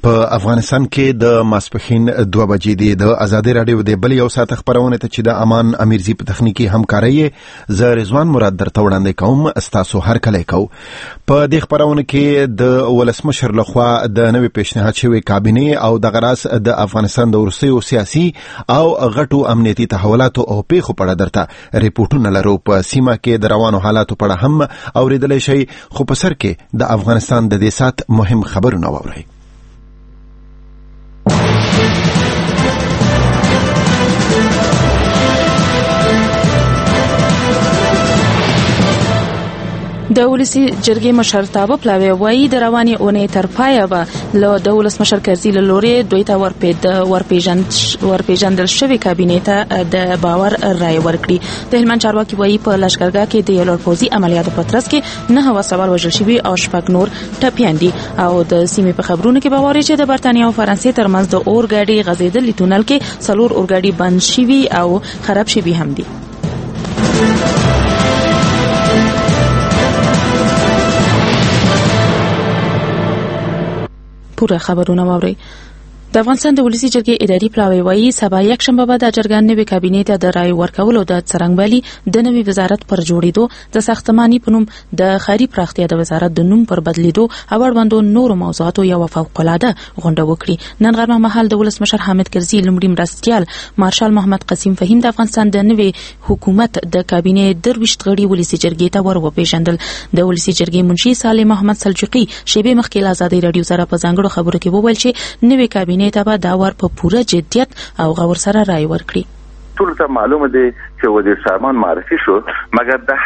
په افغانستان کې د ماسپخین 2 بجې دی. د آزادي رادیو د بل یو ساعت خبرونه ته چې د امان امیرزی په تخنیکی همکاري ز رضوان مراد درته وړاندې کوم. استاسو هر کله کو په دې خبرونه کې د ولسمشر لخوا د نوې پیشنهاد شوی کابینه او د غراس د افغانستان د ورسیو سیاسي او غټو امنیتي تحولاتو او پیښو په اړه درته ریپورتونه لرو. په سیمه کې د روانو حالاتو په اړه هم اوریدلای شي، خو په سر کې د افغانستان د دې سات مهم خبرونه واورئ. د ولسی جرګې مشرتابه پلاوی وایي د رواني اونۍ تر پایه به له د ولسمشر کرزي له لوري دوی ته ورپېژندل شوی کابینه ته د باور رای ورکړي. د هلمند چارواکي وایي په لشکرګاه کې د یو لړ پوځي عملیاتو په ترڅ کې 9 سوال وژل شوي او 6 نور ټپیان دي. او د سیمې په خبرونو کې باور چې د برتانیا او فرانسې ترمنځ د اورګاډي غځېدلي تونل کې 4 اورګاډي بند شوي او خراب شوي هم دي. پوره خبرونه واورئ. د افغانستان د ولسی جرګې اداري پلاوی وایي سبا یک شنبه به د جرګان نوې کابینې ته د رای ورکولو د څرنګوالي د نوې وزارت پر جوړېدو، د ساختماني په نوم د ښاري پراختیا د وزارت د نوم پر بدلیدو او اړوندو نورو موضوعاتو یو فوق‌العاده غونډه وکړي. نن غرمه مهال د ولسمشر حامد کرزي لومړي مرستیال مارشال محمد قسیم فهیم د افغانستان د نوې حکومت د کابینې 23 غړي ولسی جرګې ته وروپېژندل. د ولسی جرګې منشي صالح محمد سلجوقي شیبه مخکې آزادي رادیو سره په ځانګړو خبرو کې وویل چې نوې کابینې ته به دا ور په پوره جدیت او غور سره رای ورکړي. ټول ته معلومه دي چې وزیر سامان معرفي شو، مګر د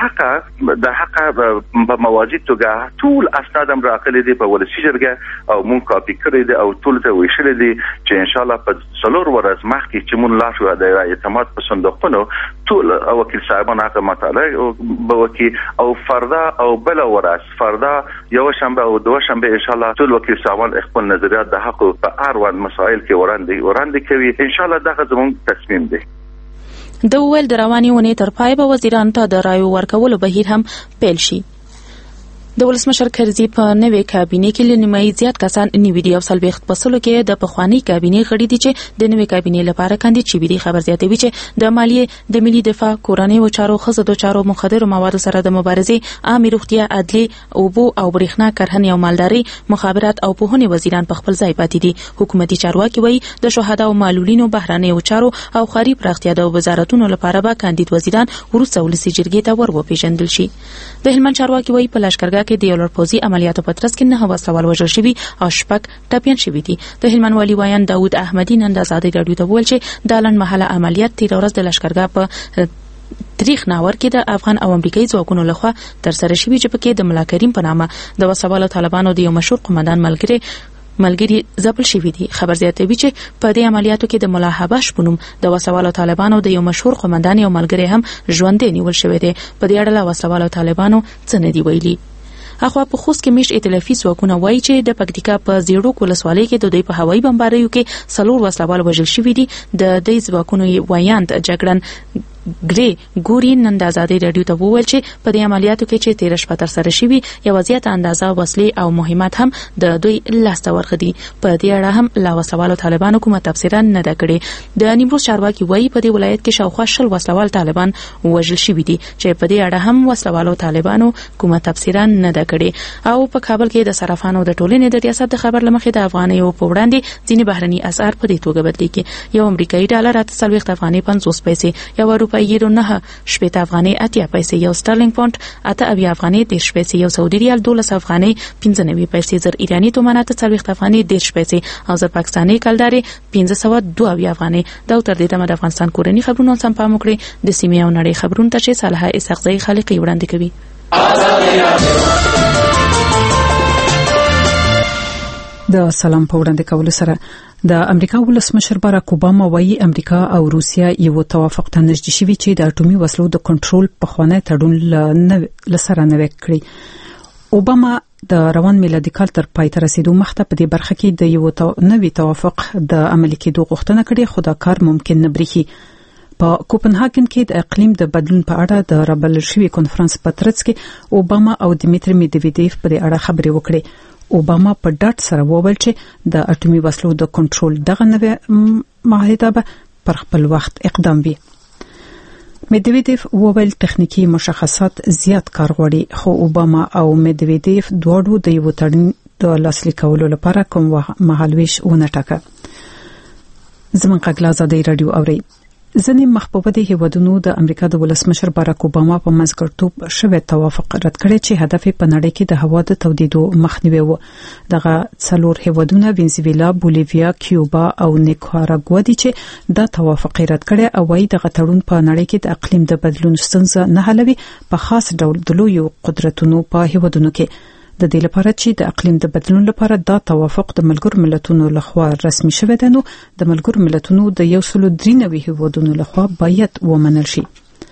حق په مواجد توګه ټول اسناد هم راغلي دي په ولسی جرګه او مونږ کاپي کړی دي او ټول ته ویشل دي چې ان شاء الله په 4 ورځې مخکې چې مونږ لا شو د اعتماد په صندوقونو ټول وکیل صاحبان هغه مطالعه به وکي او فردا او بل ورځ فردا یو شنبه او دوه شنبه ان شاء الله ټول وکیل صاحبان خپل نظریات د حق په اړوند مسایل کې وړاندې کوي. ان شاء الله دا زموږ تصمیم دی. د ویل د رواني اونۍ تر پای به وزیرانو ته د رایو ورکولو بهیر هم پیل شي. د ولسمشر کرزي په نوې کابینه کې لنیمای زیات کسان نیوي دي او سلويخت پسلو کې د پخوانی کابینه غړي دي چې د نوې کابینه لپاره کاندید شوي دي. خبر زیاتوي چې د مالیې، د ملي دفاع، کورنۍ او چارو، خزو چارو، مخدر موادو سره د مبارزې، عامه روغتیا، عدلي، اوبو او برېښنا، کرهنې او مالداري، مخابرات او پوهنې وزیران په خپل ځای پاتې دي. حکومتي چارواکي وایي د شهدا او معلولینو، بهرانه او چارو او خاري پراختیا د وزارتونو لپاره به کاندید وزیران ورسره ولسی جرګې ته وروپېژندل شي. د هلمند چارواکي وایي په لشکرګاه کې د یو لړ پوځي عملیاتو په ترڅ کې 9 سوال وژل شوي او 6 ټپیان شوي دي. د هلمند والي وایان داود احمدي نن د آزادي رادیو ته وویل چې د لنډ مهاله عملیات تیر ورځ د لشکرګاه په تاریخ ناور کې د افغان او امریکایي ځواکونو لخوا تر سره شوي چې پکې د ملا کریم په نامه د وسوالو طالبانو د یو مشهور قومندان ملګری ځپل شوی دي. خبر زیاتوي چې په دې عملیاتو کې د ملا حبش په نوم د وسوالو طالبانو د یو مشهور قومندان یو ملګری هم ژوندې نیول شوی دی. په دې اړه وسوالو طالبانو څه نه دی ویلي. اخوا په خوست کې میش ائتلافي ځواکونه وایي چې د پکتیکا په زیړو ولسوالۍ کې د دوی په هوایي بمباریو کې 4 وسلوال وژل شوي دي. د دې ځواکونو وایاند جګړن ګری ګوري نن د آزادي رادیو ته وویل چې په دې عملیاتو کې چې 13 شپه تر سره شوي یو زیات اندازه وسلې او مهمات هم د دوی لاسته ورغلي. په دې اړه هم لا وسوالو طالبانو کومه تفسیر نه ده کړې. د نیمروز چارواکي وایي په دې ولایت کې شاوخوا 10 وسلوال طالبان وژل شوي دي چې په دې اړه هم وسلوالو طالبانو کومه تفسیر نه ده کړې. او په کابل کې د صرافانو د ټولنې د ریاست د خبر لمخې د افغانیو په وړاندې ځینې بهرني اسعار په دې توګه بدلېږي. یو امریکایي ډالر 40 افغاني 50 پیسې، یو روپۍ یورو 9 شپږ افغاني 80 پیسې، یو سترلینګ پاوند 8 افغاني 13 پیسې، یو سعودي ریال 12 افغاني 15 پیسې، زر ایرانی تومان 40 افغاني 10 پیسې او زر پاکستاني کلداري 502 افغاني. دا تر دې دمه د افغانستان کورنی خبرونو سم پام وکړي. د سیمې او نړۍ خبرونه ته چې صالحه اسحاقزی خالقي وړاندې کوي. د سلام په وړاندې کولو سره د امریکا ولسمشر باراک اوباما وایي امریکا او روسیا یو توافق ته نږدې شوي چې د اټومي وسلو د کنټرول په خوانه تړون لسره نوي کړی. اوباما د روان میلادي کال تر پای ته رسیدو مخته په دې برخه کې د یو نوي توافق د عملي کېدو غوښتنه کړې، خو دا کار ممکن نه برېښي. په کوپنهاګن کې د اقلیم د بدلون په اړه د رابل شوی کانفرنس په ترڅ کې اوباما او دمیټری میدویدیف په اړه خبرې وکړې. اوباما په ډاټ سره وویل چې د اټومي وسلو د کنټرول دغه نوې معاهده به پر خپل وخت اقدام وي. میدویدیف وویل تخنیکی مشخصات زیات کار غواړي، خو اوباما او میدویدیف دواړو د یو تړون د لاسلیک کولو لپاره کوم مهالويش ونه ټاکه. زموږ غږ آزادۍ رادیو اوري. ځینې مخبوبه هیوادونو د امریکا د ولسمشر باراک اوباما په منځګړیتوب شوی توافق رد کړی چې هدف په نړۍ کې د هوا د تودیدو مخنیوي و. دغه څلور هیوادونه وینزویلا، بولیویا، کیوبا او نیکاراګوا دي چې دا توافق رد کړی او وايي دغه تړون په نړۍ کې د اقلیم د بدلون ستونزه نه حلوي، په خاص ډول د لویو قدرتونو په هیوادونو کې. د دې لپاره چې د اقلیم د بدلون لپاره دا توافق د ملګرو ملتونو لخوا رسمي شوی دی، نو د ملګرو ملتونو د 193 هیوادونو لخوا باید ومنل شي.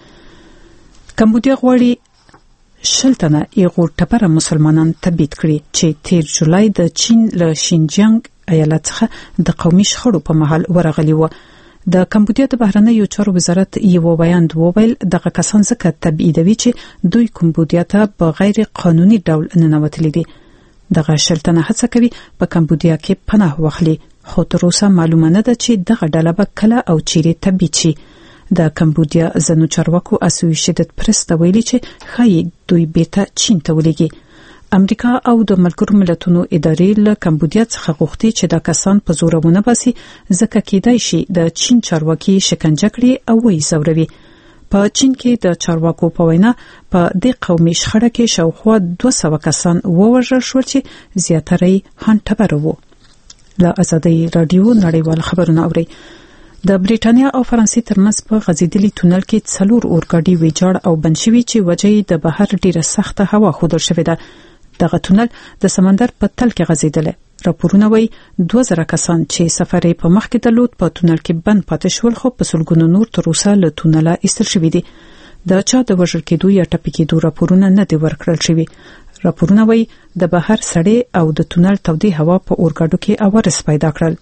کمبودیا غواړي 60 تنه ایغور ټپره مسلمانان تبعید کړي چې 13 جولای د چین له شینجیانګ ایالت څخه د قومي شخړو په مهال ورغلي و. د کمبودیا د بهرنیو چارو وزارت یو بیان وویل دغه کسان څخه تبعیدوي چې دوی کمبودیا ته په غیر قانوني ډول ننوتلي دي. دغه شلتنه هڅه کوي په کمبودیا کې پناه واخلي، خو تر اوسه معلومه نه ده چې دغه ډله به کله او چیرې تبعید شي. د کمبودیا ځینو چارواکو اسوي شدت پرست ویلي چې ښایي دوی بیرته چین ته ولېږي. امریکا او د ملګرو ملتونو ادارې له کمبودیا څخه غوښتي چې دا کسان په زورونه باسي، ځکه کېدای شي د چین چارواکي شکنجه کړي او وایي زوروي. په چین کې د چارواکو په وینا په دې قومي شخړه کې شاوخوا 200 کسان ووژل شول چې زیاتره یې هانټبر وو. له آزادۍ رادیو نړیوال خبرونه اوري. د بریټانیا او فرانسې ترمنځ په غځېدلي تونل کې 4 اورګاډي ویجاړ او بند شوي چې وجه یې د بهر ډیره سخته هوا ښودل شوې ده. دغه تونل د سمندر په تل کې غځېدل. راپورونه وایي 2000 کسان چې سفر یې په مخ کې درلود په تونل کې بند پاتې شول، خو په سلګونو نور تر اوسه له تونله ایستل شوي دي. د چا د وژل کېدو یا ټپي کېدو راپورونه نه دي ورکړل شوي. راپورونه وایي د بهر سړې او د تونل تودې هوا په اورګاډو کې عوارض پیدا کړل.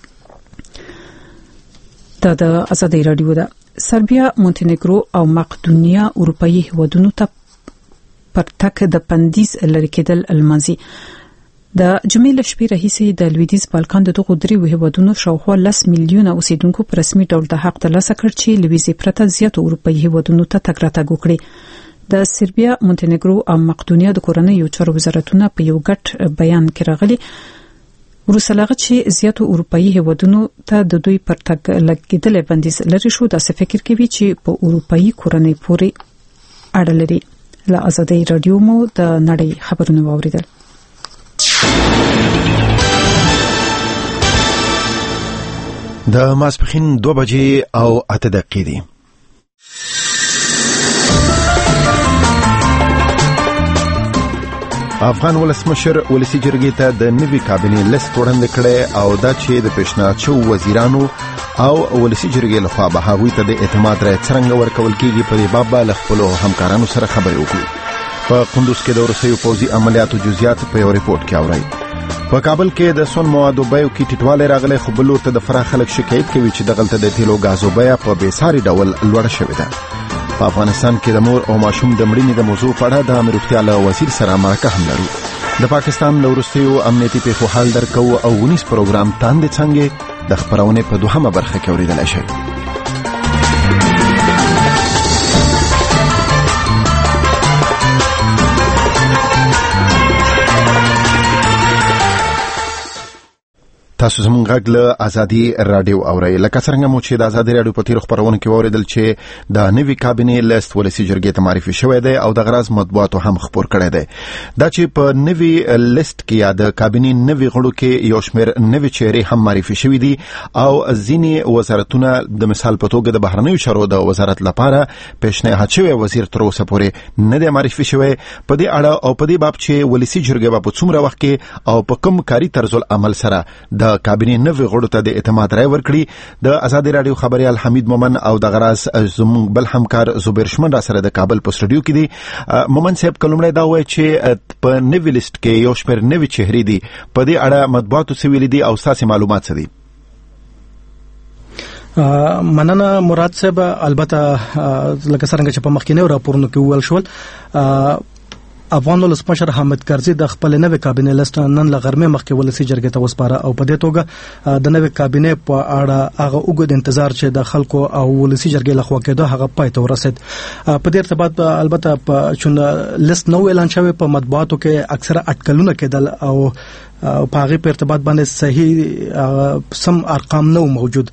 د آزادۍ رادیو ده. سربیا، مونټینګرو او مقدونیا اروپאי هیوادونو ته پر تک د پندیز لری کېدل المازي. د جمعې له شپې راهیسې د لویدیز بالکان دغه درې هیوادونو شاوخوا 10 میلیونه اوسیدونکو په رسمي ډول د حق ترلاسه کړ چې لویزي پرته زیات اروپאי هیوادونو ته تګ راتګ وکړي. د سربیا، مونټینګرو او مقدونیا د کورنیو چارو وزارتونه په یو ګډ بیان کې راغلي ورسلغه چې زیاتو اروپאי هیوادونو ته د دوی پر تګ لګیدل بندیز لري شو، دا څه فکر کوي چې په اروپאי کورنۍ پورې اړه لري. له آزادۍ رادیو مو د نړۍ خبرونه واوریدل. د ماسپخین 2 بجې او 8 دقیقې دي. افغان ولسمشر ولسی جرګې ته د نوي کابینې لیست وړاندې کړي او دا چې د پیشنهاد شو وزیرانو او ولسی جرګې لخوا به هغوی ته د اعتماد رای څنګه ورکول کیږي په دې باب له خپل همکارانو سره خبرې وکړي. په قندوز کې د روسیې پوځي عملیاتو جزئیات په یو ریپورت کې اوري. په کابل کې د سون موادو بیو کې ټیټوالی راغلی، خو بل ورته د فراه خلک شکایت کوي چې دغلته د تیلو غازو بیه په بیساري ډول لوړه شوې ده. په افغانستان کې د مور او ماشوم د مړینې د موضوع په اړه د امیر روغتیا له وزیر سره مرکه هم لرو. د پاکستان له وروستیو امنیتي پیښو حال درکو او ونیس پروګرام تاندې څنګه د خبرونه په دوهمه برخه کې اوریدل شي. تاسو زموږ غږ له آزادۍ رادیو اورئ. لکه څنګه مو چې د آزادۍ رادیو په تیر خبرونه کې اوریدل چې د نوي کابینې لیست ولسی جرګې ته معرفي شوی دی او د غراز مطبوعاتو هم خبر کړی دی. دا چې په نوي لیست کې یا د کابینې نوي غړو کې یو شمېر نوي چهرې هم معرفي شوی دي او ځینې وزارتونه د مثال په توګه د بهرنیو چارو د وزارت لپاره پیشنهاد شوی وزیر تر اوسه پورې نه دی معرفي شوی. په دې اړه او په دې باب چې ولسی جرګې په څومره وخت کې او په کوم کاری طرز العمل سره د کابینې نوې غړو ته د اعتماد رای ورکړي، د آزادۍ رادیو خبريال حمید مومن او د غراز زموږ بل همکار زبیر شمن را سره د کابل په سټوډیو کې دي. مومن صاحب کلمړی دا وایي چې په نوې لیست کې یو شمېر نوې چهرې دي، په دې اړه مطبوعاتو څه ویلي دي او تاسو معلومات څه دي؟ مننه مراد صاحب. البته لکه څنګه چې په مخکینه راپورونو کې ویل شول، افغان ولسمشر حامد کرزي د خپل نوې کابینه لست نن لغرمه مخکې ولسی جرګې ته وسپاره او په دې توګه د نوې کابینه په اړه هغه وګد انتظار چې د خلکو او ولسی جرګې لخوا کېده هغه پای ته ورسید. په دې ارتباط البته په چون لیست نو اعلان شوی په مطبوعاتو کې اکثره اټکلونه کېدل او په هغه په ارتباط باندې صحیح سم ارقام نو موجود.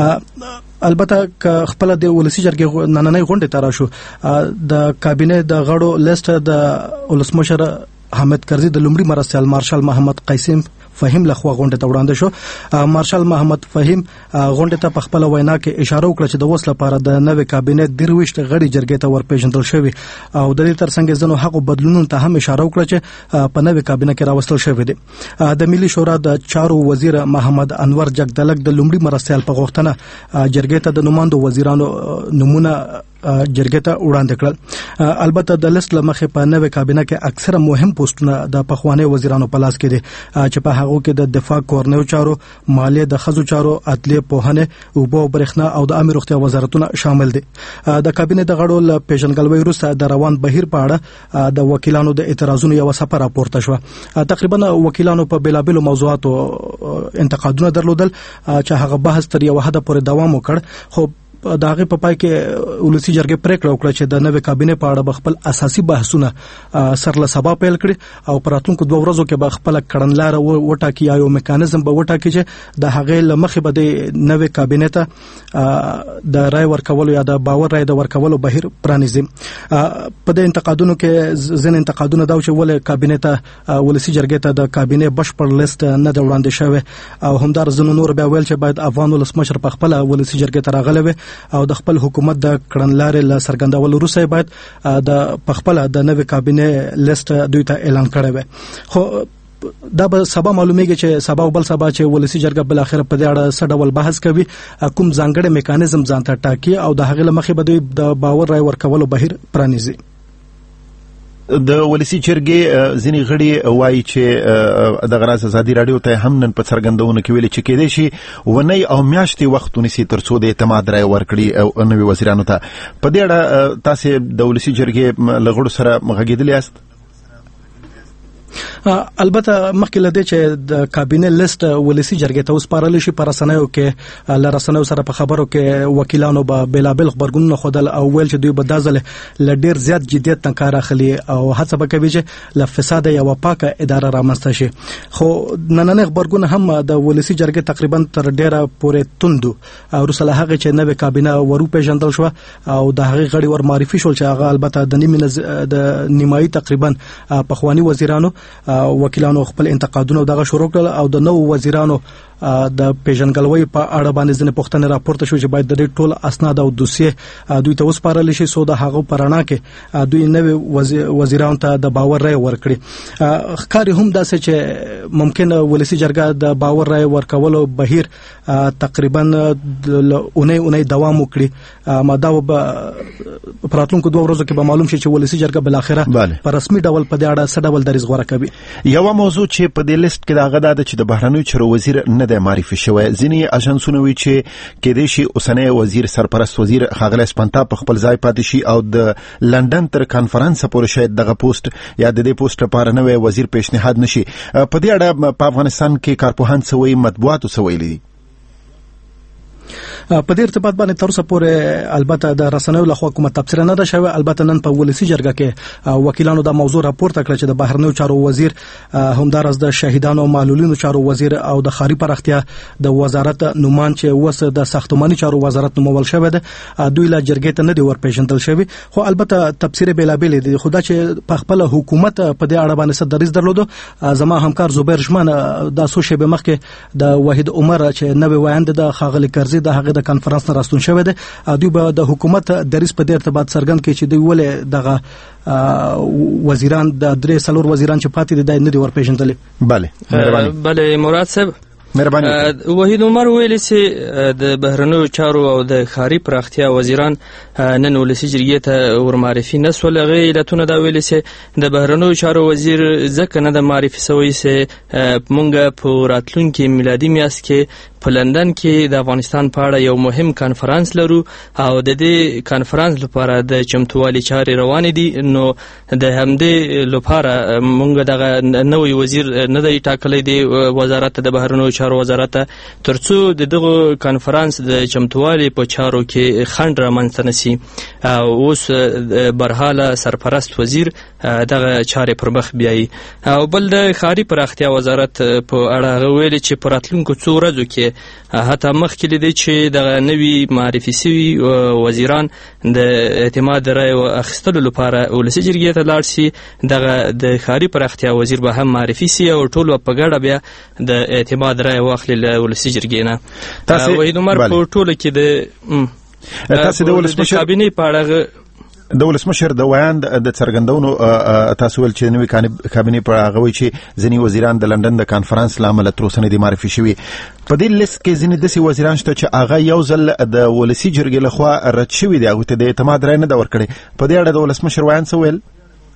البته خپل د ولسی جرګې نننۍ غونډه تر شو د کابینه د غړو لیست د ولسمشر حامد کرزي د لومړي مرستیال مارشال محمد قاسم فهیم لخوا غونډه ته وړاندې شو. مارشال محمد فهیم غونډه ته په خپل وینا کې اشاره وکړه چې د وس لپاره د نوې کابینه 23 غړي جرګې ته ورپېژندل شوی او د دې ترڅنګ ځنو حق بدلونونو ته هم اشاره وکړه چې په نوې کابینه کې راوستل شوی دی. د ملي شورا د چارو وزیر محمد انور جګدلک د لومړي مرستیال په غوښتنه جرګې ته د نوماندو وزیرانو نمونه جرګې ته وړاندې کړل. البته د لیست لمخې په نوې کابینه کې اکثره مهم پوسټونه د پخوانی وزیرانو په لاس کې دي چې په هغه کې د دفاع کورنیو چارو، مالیه، د خزو چارو، عدلیه، پوهنه، اوبو او برېښنا او د امیر روغتیا وزارتونه شامل دي. د کابینه د غړو له پیژنګلوي وروسته د روان بهیر په اړه د وکیلانو د اعتراضونو یو څپه راپورته شو. تقریبا وکیلانو په بیلابېلو موضوعاتو انتقادونه درلودل چې هغه بحث تر یو حد پورې دوام وکړ، خو د هغه په پای کې ولسی جرګې پریکړه وکړه چې د نوې کابینه په اړه خپل اساسي بحثونه سر له سبا پیل کړي او په راتلونکو 2 ورځو کې به خپل کړنلار وټاکي یا یو میکانیزم به وټاکي چې د هغه لمخې به د نوې کابینه ته د رای ورکولو یا د باور رای د ورکولو بهیر پرانیزي. په د انتقادونو کې ځین انتقادونه دا چې ولې کابینه ته ولسی جرګې ته د کابینه بشپړ لیست نه د وړاندې شوی او همدار ځنو نور بیا ویل چې باید افغان ولسمشر په خپل ولسی جرګې ته راغلی او د خپل حکومت د کړنلارې له څرګندولو وروسته باید د پخپل د نوې کابینه لیست دوی ته اعلان کړی وي. خو دا به سبا معلومیږي چې سبا او بل سبا چې ولسی جرګه بل اخر په دې اړه څه ډول بحث کوي، کوم ځانګړی میکانیزم ځان ته ټاکي او د هغه لمخې به دوی د باور رای ورکولو بهیر پرانیزي. د ولسی جرګې ځینې غړي وایي چې د غراز ازادي رادیو ته هم نن په څرګندونه کې ویلي چې کېدې شي ونی او میاشتې وخت ونیسي ترڅو د اعتماد رای ورکړي او نوي وزیرانو ته. په دې اړه تاسو د ولسی جرګې له غړو سره غږېدلي یاست؟ البته مخکې لدې چې د کابینه لیست ولسی جرګې ته وسپارل شي، پر رسنیو کې لرسنیو سره په خبرو کې وکیلانو به بلابل خبرګونونه خودل او ویل چې دوی به دازل لډیر زیات جديت نه کار اخلي او هڅه وکوي چې ل فساد یا پاکه اداره رامنځته شي. خو نننې خبرګون هم د ولسی جرګې تقریبا تر ډیره پورې توندو او رسله هغه چې نوې کابینه ورو پیژندل شو او د هغه غړي ور معرفي شول چې هغه البته د نیمایي تقریبا پخوانی وزیرانو وکیلانو خپل انتقادونه دغه شروع کړل او د نو وزیرانو د پیژنګلوي په اړه باندې ځنه پوښتنه راپورته شو چې باید د ټول اسناد او دوسیه دوی ته وسپارل شي سو د هغه پرانا کې دوی نوې وزیرانو ته د باور رای ورکړي. ښکاري هم داسې چې ممکن ولسی جرګه د باور رای ورکولو بهیر تقریبا اونۍ دوام وکړي. ماده په راتلونکو 2 ورځو کې به معلوم شي چې ولسی جرګه بل اخره په رسمي ډول په دې اړه څه ډول دریځ غوړه کوي. یو موضوع چې په دې لیست کې دا غدا ده چې د بهرنیو چارو وزیر نه د معرفي شوی. ځینې اژانسونه وی چې کېدې شي اوسنۍ وزیر سرپرست وزیر ښاغلی سپنتا په خپل ځای پاتې شي او د لندن تر کانفرنس پورې شاید دغه پوسټ یا د دې پوسټ لپاره نوې وزیر پیشنهاد نشي. په دې اړه په افغانستان کې کارپوهان څه وایي، مطبوعاتو څه ویلي؟ په دې ارتباط باندې تر اوسه پورې البته د رسنیو لخوا کومه تفسیر نه ده شوی. البته نن په ولسی جرګه کې وکیلانو د موضوع راپورته کړ چې د بهرنیو چارو وزیر همدارس د شهیدانو او معلولینو چارو وزیر او د ښاري پراختیا د وزارت نومان چې وس د ساختماني چارو وزارت نومول شوی ده دوی لا جرګې ته نه دی ورپېژندل شوی. خو البته تفسیر بیلابل دي. خدا چې په خپل حکومت په دې اړه باندې څه دریځ درلودو. زما همکار زبیر شمان د سوشي به مخکې د وحید عمر چې نوې وایند د خاغلی کرزي د هغه د کانفرنس نه راستون شوی دی. دوی به د حکومت دریځ په دې ارتباط څرګند کړي چې دوی ولې دغه وزیران د 3 وزیران چې پاتې دي نه دي ورپېژندل. بله مراد صاحب وحید عمر ویل چې د بهرنیو چارو او د ښاري پراختیا وزیران نن ولسی جرګې ته ورمعرفي نه سول. هغه علتونه دا ویل چې د بهرنیو چارو وزیر ځکه نه د معرفي شوی چې مونږ په راتلونکي میلادي میاشت کې په لندن کې د افغانستان په اړه یو مهم کانفرنس لرو او د دې کانفرنس لپاره د چمتووالي چارې روانې دي. نو د همدې لپاره موږ دغه نوی وزیر نه دی ټاکلی دی وزارت د بهرنیو چارو وزارت ترڅو د دغه کانفرنس د چمتووالي په چارو کې خنډ رامنځته نشي. اوس برحاله سرپرست وزیر دغه چارې پر مخ بیایي. او بل د ښاري پراختیا وزارت په اړه ویلي چې په راتلونکو څو ورځو کې حتی مخکې لیدي چې دغه نوي معرفي شوي وزیران د اعتماد رایې اخیستلو لپاره ولسي جرګې ته لاړ شي. دغه د ښاري پراختیا وزیر به هم معرفي شي او ټول په ګډه بیا د اعتماد رایې واخلي له ولسي جرګې نه. وحید عمر په ټوله کې د تاسو د ولسمشر کابینې په اړه د ولسمشر د ویاند د څرګندونو تاسو ول چې نوې کابینې په هغه وی چې ځینی وزیران د لندن د کانفرنس لامل تر اوسه نه دي معرفي شوي. په دې لیست کې ځینې داسې وزیران شته چې هغه یو ځل د ولسي جرګې لخوا رد شوي دي، هغوی ته د اعتماد رایه نه ده ورکړې. په دې اړه د ولسمشر ویاند څه ویل؟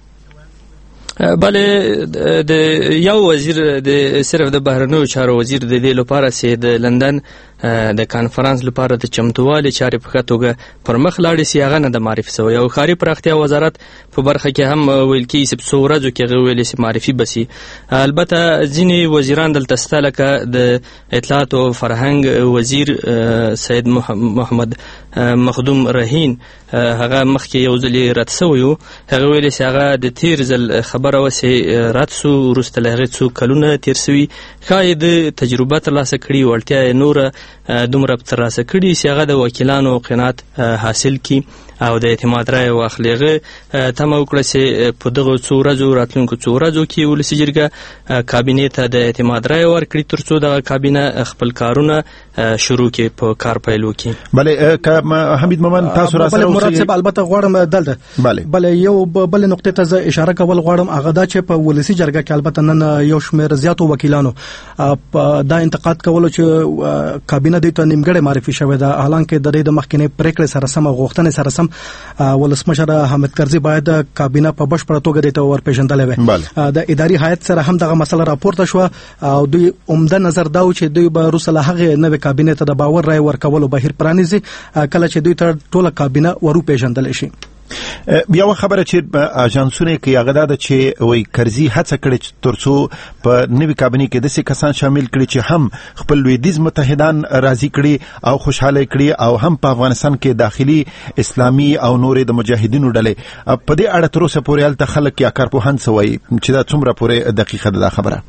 بله د یو وزیر د صرف د بهرنیو چارو وزیر د دې لپاره چې د لندن د کانفرنس لپاره د چمتووالي چارې په ښه توګه پر مخ لاړې سي هغه نه د معرفي شوی. او ښاري پراختیا وزارت په برخه کې هم ویل کېږي چې په څو ورځو کې هغه ویلې چې معرفي به سي. البته ځینې وزیران دلته شته لکه د اطلاعات او فرهنګ وزیر سید محمد مخدوم رهین، هغه مخکې یو ځل رد شوی و. هغه ویلې چې هغه د تیر ځل خبره وسې رد سو، وروسته له هغې څو کلونه تیر شوي، ښایي د تجربه ترلاسه کړي، وړتیا یې نوره دومره ترلاسه کړي چې هغه د وکیلانو قناعت حاصل کړي او د اعتماد رایه واخلي. هغه تمه وکړه چې په دغه څو ورځو راتلونکو څو ورځو کې ولسي جرګه کابینې ته د اعتماد رایه ورکړي ترڅو دغه کابینه خپل کارونه شروع کړي، په کار پیل وکړي. بله حمید مومن تاسو را سره مراد صاحب البته غواړم دلته بله یو بل نقطې ته زه اشاره کول غواړم، هغه دا چې په ولسي جرګه کې البته نن یو شمېر زیاتو وکیلانو دا انتقاد کولو چې کابینه د ته نیمګړې معرفي شوې ده، حالانکه د دې د مخکینې پریکړې سره سم غوښتنې سره سم ولسمشر حامد کرزي باید کابینه په بشپړه توګه د ته ورپېژندلې وي. د اداري هیئت سره هم دغه مسله راپورته شو او دوی عمده نظر دا و چې دوی به روسله هغه نوې کابینه ته د باور رای ورکولو بهیر پرانیزي کله چې دوی ته ټوله کابینه ورپېژندل شي. یو خبره چې اژانسونه کې هغه ده چې وای کرزي هڅه کړې ترڅو په نوې کابینې کې داسې کسان شامل کړي چې هم خپل لویدیز متحدان راضي کړي او خوشاله کړي او هم په افغانستان کې داخلي اسلامي او نورې د مجاهدینو ډلې. په دې اړه تر اوسه پورې هلته خلک یا کارپوهان څه وایي چې دا څومره پورې دقیقه ده خبره؟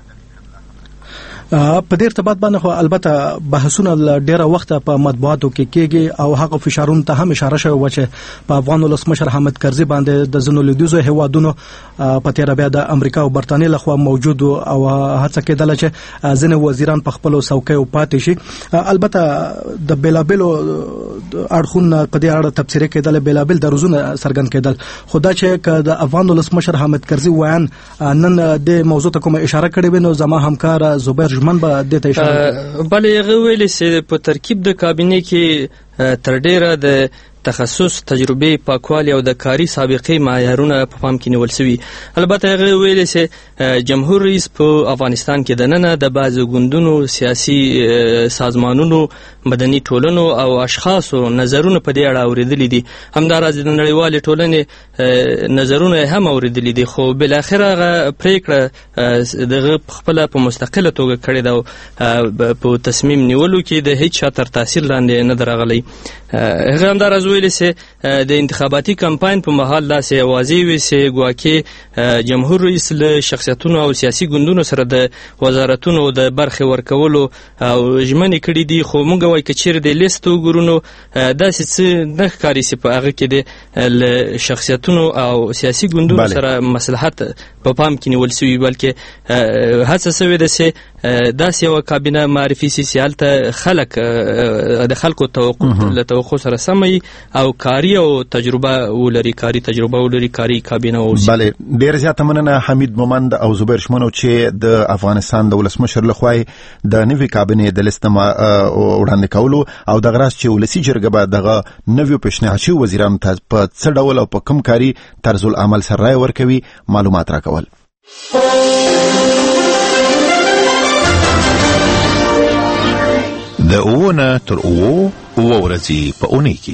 په دې ارتباط باندې خو البته بحثونه ډیره وخت په مطبوعاتو کې کېږي او هغه فشارونو ته هم اشاره شوی و چې په افغان ولسمشر حامد کرزي باندې د ځینو لویدیځو هیوادونو په تیر بیا د امریکا او برتانیې لخوا موجود او هڅه کېدله چې ځینې وزیران په خپلو څوکیو پاتې شي. البته د بیلابلو اړخونو په دې اړه تبصرې کېدل، بیلابل درزونه څرګند کېدل، خو دا چې د افغان ولسمشر حامد کرزي ویان نن د موضوع ته کومه اشاره کړې و، نو زما همکار زبیر ژمن به د ته اشاره بلې هغه ویلي چې په ترکیب د کابینې کې تر ډیره د تخصص، تجربه، پاکوالي او د کاري سابقې معیارونه په پام کې نیول شوي. البته هغه ویلي چې جمهور رئیس په افغانستان کې د نن د بعضو ګوندونو، سیاسي سازمانونو، مدني ټولنو او اشخاصو نظرونه په دې اړه اوریدلي دي. همداراز د نړیوالې ټولنې نظرونه هم اوریدلي دي، خو بل اخر هغه پریکړه دغه خپل په مستقله توګه کړې ده، په تصمیم نیولو کې د هیڅ چا تر تاثیر لاندې نه درغلي. هغه همداراز ویلي چې د انتخاباتي کمپاین په مهال داسې اوازې وي چې ګواکې جمهور رئیس له شخصیتونو او سیاسي ګوندونو سره د وزارتونو د برخې ورکولو او ژمنې کړي دي، خو موږ وایو که چیرې د لیست وګورو نو داسې څه نه ښکاري چې په هغه کې د شخصیتونو او سیاسي ګوندونو سره مصلحت په پام کې نیول شوي، بلکې هڅه شوې ده چې داسې یوه کابینه معرفي شي چې هلته خلک د خلکو توقع سره سمه او کاری او تجربه ولري، کاری تجربه ولري، کاری کابینه اوسي. بله ډیر زیاته مننه حمید مومند او زبیر شمنو چې د افغانستان د ولسمشر لخوا د نوې کابینې د لیست وړاندې کولو او د غراس چې ولسي جرګه به دغه نوې پیشنهاد شوي وزیرانو ته په څه ډول او په کوم کاري طرز العمل سره رای ورکوي معلومات راکول. د اوونه تر اوو ورځې په اونۍ کې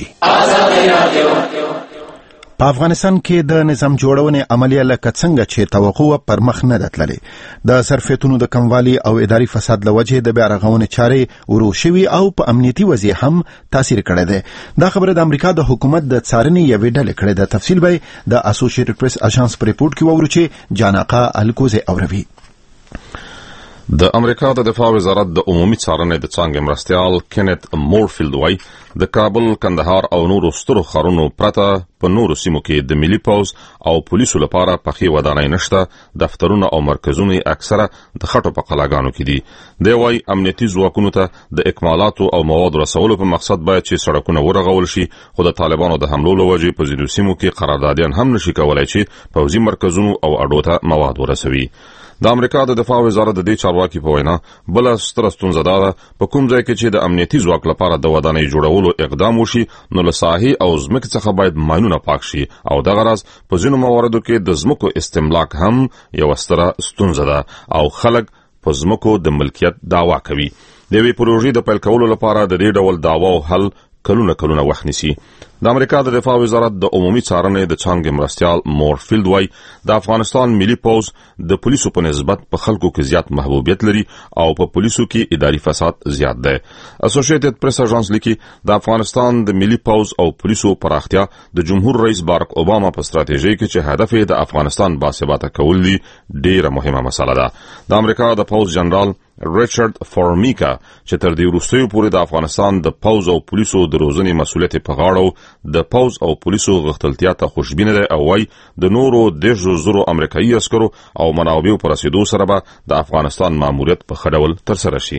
په افغانستان کې د نظام جوړونې عملیه لکه څنګه چې توقع پر مخ نه تللې د سرفیتونو د کموالي او اداري فساد لوجه د بیا رغونې چارې ورو شوي او په امنیتي وضعیت هم تاثیر کړی دی دا خبره د امریکا د حکومت د څارنې یوې ډلې کړې ده تفصیل به د اسوسییټډ پریس اژانس په ریپورت کې وورو چې جاناقه الکوزه اوروي د امریکا د دفاع وزارت د عمومي څارنې د څانګې مرستیال کینت مورفیلد وایي د کابل، کندهار او نورو سترو ښارونو پرته په نورو سیمو کې د ملي پوځ او پولیسو لپاره پخې ودانۍ نشته، دفترونه او مرکزونه اکثره د خټو په قلاګانو کې دي. دی وایي امنیتي ځواکونو ته د اکمالاتو او موادو رسولو په مقصد باید چې سړکونه ورغول شي، خو د طالبانو د حملو له وجې په ځینو سیمو کې قراردادیان هم نشي کولای چې پوځي مرکزونو او اډو ته مواد ورسوي. د امریکا د دفاع وزارت د دې چارواکي په وینا بل ستر ستونزه ده په کوم ځای کې چې د امنیتي ځواک لپاره د ودانۍ جوړولو اقدام وشي نو له ساحې او ځمکې څخه باید ماینونه پاک شي او دغه راز په ځینو مواردو کې د ځمکو استملاک هم یو ستره ستونزه ده او خلک په ځمکو د ملکیت دعوا کوي. د یوې پروژې د پیل کولو لپاره د دې ډول دعواو حل کلونه وخت نیسي. د امریکا د دفاع وزارت د عمومي څارنې د څانګې مرستیال مورفیلد وایي د افغانستان ملي پوځ د پولیسو په نسبت په خلکو کې زیات محبوبیت لري او په پولیسو کې اداري فساد زیات دی. اسوسییټډ پریس اژانس لیکي د افغانستان د ملي پوځ او پولیسو پراختیا د جمهور رئیس بارک اوباما په ستراتیژي کې چې هدف یې د افغانستان باثباته کول دي ډیره مهمه مسله ده. د امریکا د پوځ جنرال ریچارډ فورمیکا چې تر دې وروستیو پورې د افغانستان د پوځ او پولیسو د روزنې مسؤلیت په غاړه د پوځ او پولیسو غښتلتیا ته خوشبینه ده او وايي د نورو 10,000 امریکایي عسکرو او منابعو پر رسیدو سره به د افغانستان ماموریت په ښه ډول ترسره شي.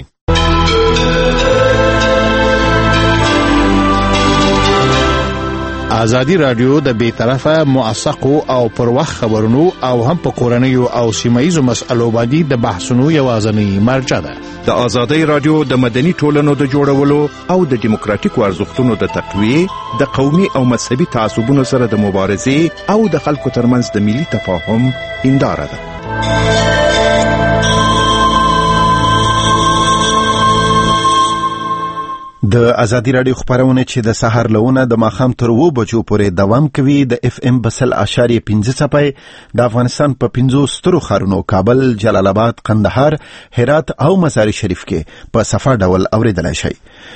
ازادي رادیو د بیطرفه موثقو او پر وخت خبرونو او هم په کورنیو او سیمایي مسایلو باندې د بحثونو یوازنی مرجع ده. د ازادي رادیو د مدني ټولنو د جوړولو او د دیموکراتیکو ارزښتونو د تقویه، د قومي او مذهبي تعصبونو سره د مبارزې او د خلکو ترمنځ د ملي تفاهم هنداره ده. د ازادي رادیو خبرونه چې د سحر لونه د ماخام تر 2 بجو پورې دوام کوي د اف ام بسل اشاریه 15 چپای د افغانستان په 15 سترو ښارونو کابل، جلال آباد، قندهار، هرات او مزار شریف کې په صفه ډول اوریدلای شي.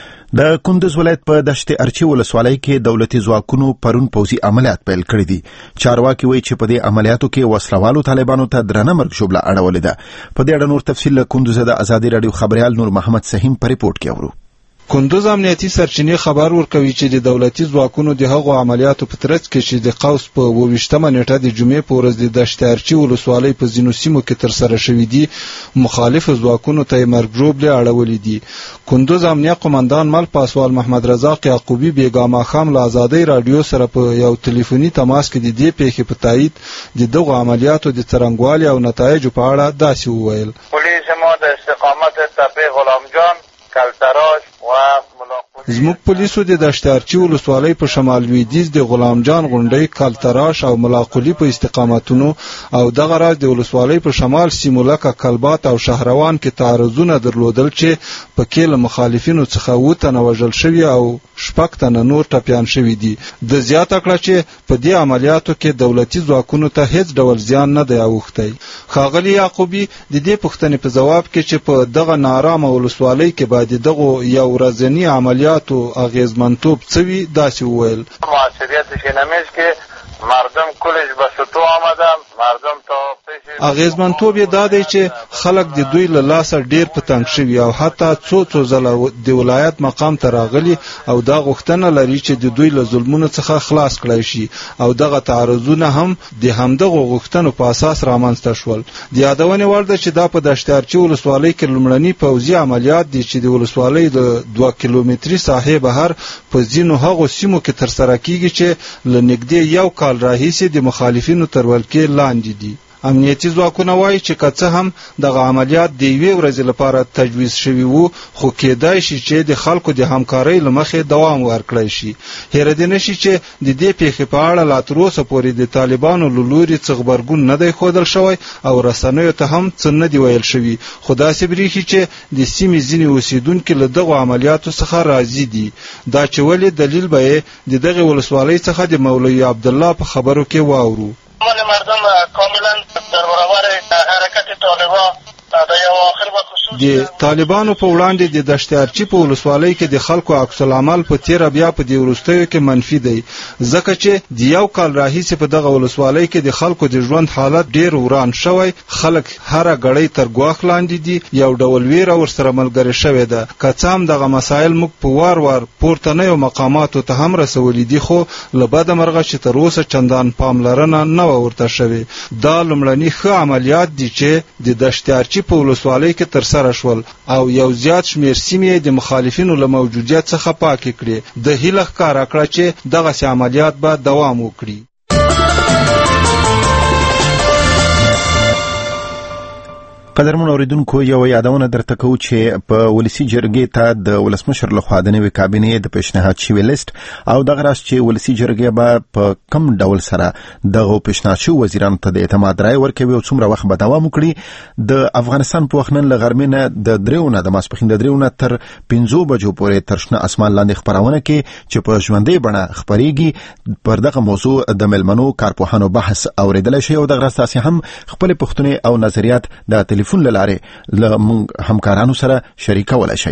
د کندوز ولایت په دشت ارچی ولسوالۍ کې دولتي ځواکونو پرون پوځي عملیات پیل کړی دي. چارواکي وایي چې په دې عملیاتو کې وسلوالو طالبانو ته درنه مرګ شوبله اړولې ده. په دې اړه نور تفصیل له کندوز د ازادي رادیو خبريال نور محمد سهیم په ریپورت کې اورو. کندوز امنیتي سرچینې خبر ورکوي چې د دولتي ځواکونو د هغو عملیاتو په ترڅ کې چې د قوس په 28مه نیټه د جمعې په ورځ د دشت ارچی ولسوالۍ په ځینو سیمو کې تر سره شوې دي مخالف ځواکونو ته مرګ ژوبله اړولې دي. کندوز امنیه قومندان مل پاسوال محمد رزاق یعقوبی بیګا خام له ازادي رادیو سره په یو ټلیفوني تماس کې د دې پیښې په تایید د دغه عملیاتو د څرنګوالي او نتایجو په اړه داسې وویل. پولیس ما د استقامت تپه غلام جان کلتراش و زموږ پولیسو د دشت ارچی ولسوالۍ په شمال لویدیځ د غلام جان غونډۍ، کلتراش او ملاقلی په استقامتونو او دغه راز د ولسوالۍ په شمال سیمو لکه کلبات او شهروان کې تعرضونه درلودل چې په کې له مخالفینو څخه 2 تنه وژل شوي او 6 تنه نور ټپیان شوي دي. د زیاته کړه چې په دې عملیاتو کې دولتي ځواکونو ته هیڅ ډول زیان نه دی اوښتی. ښاغلي یعقوبی د دې پوښتنې په جواب کې چې په دغه نارامه ولسوالۍ کې باید دغه یو ورځنی عملیاتو اغیزمنتوب څوی داسې وویل. معاشریت شینمیز کې مردم کلش به سطو آمده مردم ته اغیزمنتوب یې دا دی چې خلک د دوی له لاسه ډیر په تنګ شوي او حتی څو ځله د ولایت مقام ته راغلي او دا غوښتنه لري چې د دوی له ظلمونو څخه خلاص کړي شي او دغه تعرضونه هم د همدغه غوښتنو په اساس رامنځته شول. د یادونې وړ ده چې دا په دشت ارچی ولسوالۍ کې لومړني پوځي عملیات دي چې د ولسوالۍ د 2 کیلومتري ساحې بهر په ځینو هغو سیمو کې ترسره کیږي چې له نږدې 1 کال راهیسې د مخالفینو تر ولکې لاندې دي. امنیتي ځواکونه وایي چې که څه هم دغه عملیات د یوې ورځې لپاره تجویز شوي وو خو کېدای شي چې د خلکو د همکارۍ له مخې دوام ورکړی شي. هېره دې نشي چې د دې پیښې په اړه لا تر اوسه پورې د طالبانو له لوري څه غبرګون نه دی ښودل شوی او رسنیو ته هم څه نه دي ویل شوي، خو داسې برېښي چې د سیمې ځینې اوسیدونکي له دغو عملیاتو څخه راضي دي. دا چې ولې دلیل به یې د دغې ولسوالۍ څخه د مولوي عبدالله په خبرو کې واورو. مردم کاملا در برابر حرکت طالبان د طالبانو په وړاندې د دشتارچی په ولسوالۍ کې د خلکو عکس العمل په تیر بیا په دې وروستیو کې منفي دی، ځکه چې د یو کال راهیسې په دغه ولسوالۍ کې د خلکو د ژوند حالت ډیر وران شوی. خلک هر غړی تر ګواښ لاندې دي، یو ډول ویره ورسره ملګری شوې ده. که څه هم دغه مسایل موږ په وار پورتنیو مقاماتو ته هم رسولي دي، خو له بده مرغه چې تر اوسه چندان پاملرنه نه ورته شوې. دا لومړني ښه عملیات دي چې د دشتارچی په ولسوالۍ کې تر سره شول او یو زیات شمیر سیمې د مخالفینو له موجودیت څخه پاکې کړې. د هیله ښکاره کړه چې دغه عملیات به دوام وکړي. قدرمن اوریدونکو، یو یادونه درته کوو چې په ولسی جرګې ته د ولسمشر لخوا د نوې کابینې د پیشنهاد شوی لیست او دغه راز چې ولسی جرګې به په کم ډول سره دغه پیشنهاد شوی وزیرانو ته د اعتماد رای ورکوي او څومره وخت به دوام وکړي. د افغانستان په وخت نن له غرمې نه د دریونه د ماسپښین د دریونه تر 5 بجو پورې تر شنه اسمان لاندې خبرونه کې چې په ژوندۍ بڼه خبريږي پر دغه موضوع د ملمنو کارپوهانو بحث اوریدل شي او دغه راز تاسو هم خپل پښتنې او نظریات د ټلیفون لاره له همکارانو سره شریکولای شي.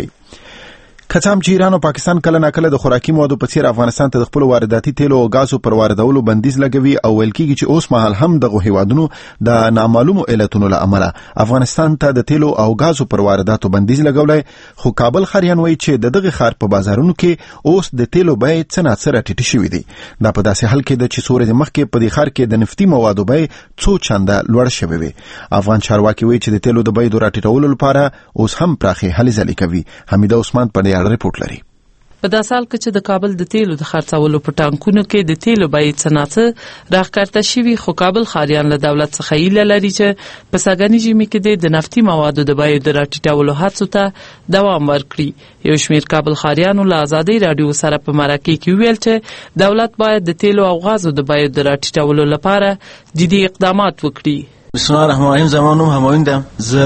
کڅام چې ایران او پاکستان کله ناکله د خوراکي موادو په څیر افغانستان ته د خپل وارداتي تیلو او غازو پر واردولو بندیز لګوي او ویل کېږي چې اوس مهال هم دغه هیوادونو د نامعلومو علتونو له امله افغانستان ته د تیلو او غازو پر وارداتو بندیز لګولای. خو کابل خاریان وایي چې دغه خار په بازارونو کې اوس د تیلو بیه څه ناڅه ټیټه شوې دي. دا په داسې حال کې د چې سورې د مخکې په دې خار کې د نفتي موادو بیه څو چنده لوړ شوې وي. افغان چارواکي وایي چې د تیلو د بیې د راټیټولو لپاره اوس هم پراخي هلې ځلې کوي. حمیده عثمان په ریپورت لري. په داسې حال کې چې د کابل د تیلو د خرڅولو په ټانکونو کې د تیلو بیې څنګه راښکارته شوي، خو کابل خاریان له دولت څخه هیله لري چې په ساګاني ژمي کې د نفتي موادو د بیې د راټیټولو هڅو ته دوام ورکړي. یو شمېر کابل خاریانو له آزادۍ رادیو سره په مرکه کې ویل چې دولت باید د تیلو او غازو د بیې د راټیټولو لپاره جدي اقدامات وکړي. بسم الله الرحمن الرحیم. زمانم همایندم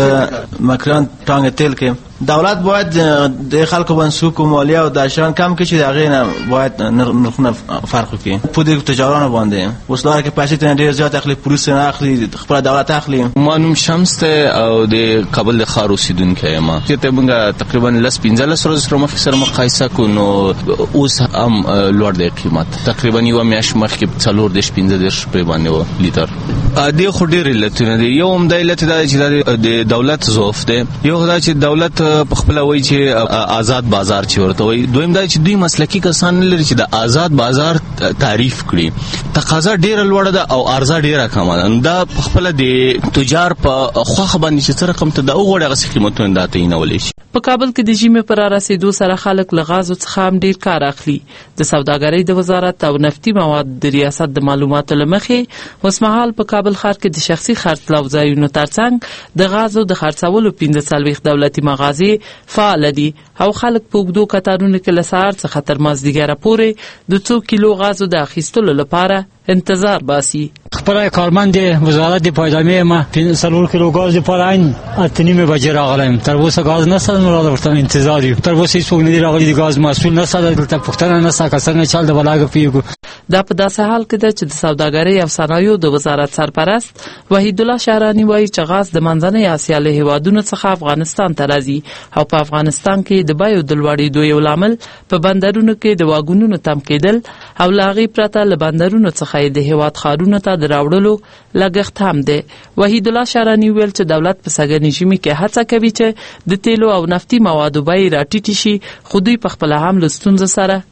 ز مکران ټانګ تیل کې دولت باید د خلکو باندې سوق مالیه او د شان کم کړي چې دغه نه باید نرخونه فرق وکړي. په دې تجارانو باندې وسلاره کې پیسې ته ډیر زیات اخلي، پولیس نه اخلي، خپل دولت اخلي. مانوم شمس ته او د کابل د خار اوسیدونکو یم چې ته موږ تقریبا 15 ورځې سره مخکې سره مقایسه کو نو اوس هم لوړ دی قیمت. تقریبا یو میاشت مخکې 4-15 په باندې و لیټر. د خو ډیر علتونه دي. یو هم د علت د دولت ضعف دی، یو دا چې دولت په خپل وایي چې آزاد بازار چې ورته وایي. دویم دا چې دوی مسلکی کسان لري چې د آزاد بازار تعریف کړي. تقاضا ډیره لوړه ده او عرضه ډیره کمه ده. دا په خپل د تجار په خوخه باندې چې څه رقم ته د وګړه غسي قیمتونه داته نه ولې شي. په کابل کې د ژمي پر رسیدو سره خلک له غازو څخه هم ډیر کار اخلي. د سوداګرۍ د وزارت او نفتي مواد د ریاست د معلوماتو لمخې وسمحال په کابل ښار کې د شخصي خرڅلاو ځایونو ترڅنګ د غازو د خرڅولو 15 دولتي مغازي فعال دي او خلک په وګړو کتارونو کې له سهار څخه تر مازدیګره پورې د 2 کیلو غازو د اخیستلو لپاره انتظار باسي. خپل کارمند وزارت د پایدامي ما 3 کیلو غاز د پلاین اتنیمه بجې راغلم. تر اوسه غاز نه سره نور ورته انتظار یو. تر اوسه هیڅ نه دی راغلی د غاز مسؤل نه سره دلته پښتنه نه سره څنګه چل د بلاګ پیګو. دا په داسې حال کې ده چې د سوداګرۍ او صنایعو د وزارت سرپرست وحید الله شهرانی وایي چې غاز د منځنۍ اسیا له هیوادونو څخه افغانستان ته راځي او په افغانستان کې د بیو د لوړېدو یو لامل په بندرونو کې د واګونونو تم کېدل او لاغي پرته له بندرونو څخه د هیواد خارونو ته د راوړلو لګښت هم دی. وحید الله شهرانی ویل چې دولت په ساګاني ژمي کې هڅه کوي چې د تیلو او نفتي موادو بیې راټیټې شي، خو دوی په خپل هم له ستونزو سره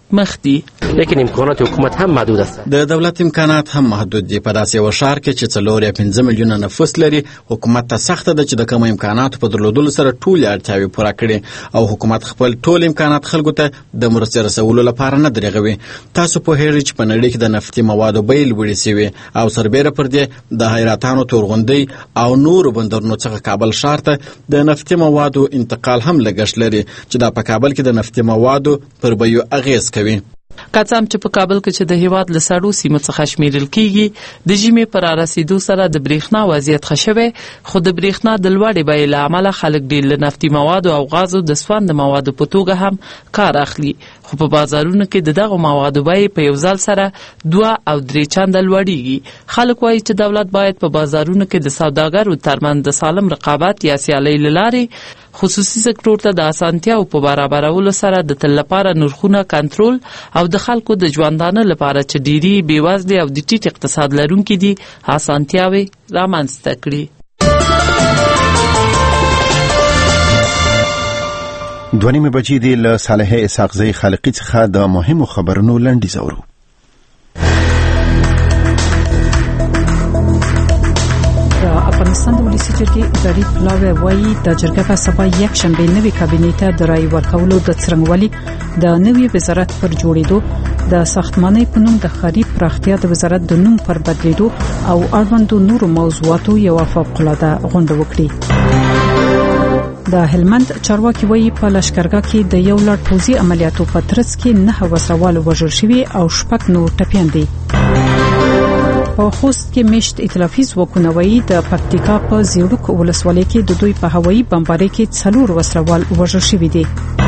مخ دي. لیکن امکانات حکومت هم محدود است. د دولت امکانات هم محدود دي. په داسې یو ښار کې چې 4.5 میلیونه نفوس لري، حکومت ته سخته ده چې د کوم امکاناتو په درلودلو سره ټول اړتیاوې پوره کړي او حکومت خپل ټول امکانات خلکو ته د مرستې رسولو لپاره نه درېږوي. تاسو پوهیږئ چې په نړۍ کې د نفتي موادو بیې لوړې شوي او سربیره پر دې د حیرتانو تورغونډۍ او نورو بندرونو څخه کابل ښار ته د نفتي موادو انتقال هم لګښت لري چې دا په کابل کې د نفتي موادو پر بیو اغیز کوي. کڅام چې په کابل کې چې د هیواد له سړو سیمو څخه شمیرل کیږي، د ژمي پر رسیدو سره د بریښنا وضعیت ښه شوی، خو د بریښنا د لوړې بیې له امله خلک ډېر له نفتي موادو او غازو د سوند موادو په توګه هم کار اخلي، خو په بازارونو کې د دغه موادو بیې په یو ځل سره 2 او 3 چنده لوړیږي. خلک وایي چې دولت باید په بازارونو کې د سوداګرو ترمنځ د سالم رقابت یا سیالۍ له لارې خصوصي سکتور ته د اسانتیاو په برابرولو سره د تل لپاره نرخونه کنټرول او د خلکو د ژوندانه لپاره چې ډېری بېوزلي او د ټیټ اقتصاد لرونکي دي اسانتیاوې رامنځته کړي. 2:30 بجې دی. له صالح اسحاقزی خالقی څخه د مهمو خبرونو لنډیز اورو. افغانستان د ولسی جرګې اداري پلاوی وایي د جرګې په سبا یک شنبه نوې کابینې ته د رای ورکولو د څرنګوالي د نوې وزارت پر جوړېدو، د ساختماني په نوم د ښاري پراختیا د وزارت د نوم پر بدلیدو او اړوندو نورو موضوعاتو یو فوق‌العاده غونډه وکړي. د هلمند چارواکي وایي په لشکرګاه کې د یو لړ پوځي عملیاتو په ترڅ کې 9 وسوال وژل شوي او 6 نور ټپیان دي. په خوست کې مشت ائتلافي ځواکونه وایي د پکتیکا په زیړوک ولسوالۍ کې د دوی په هوایي بمبارۍ کې 4 وسوال وژل شوي دي.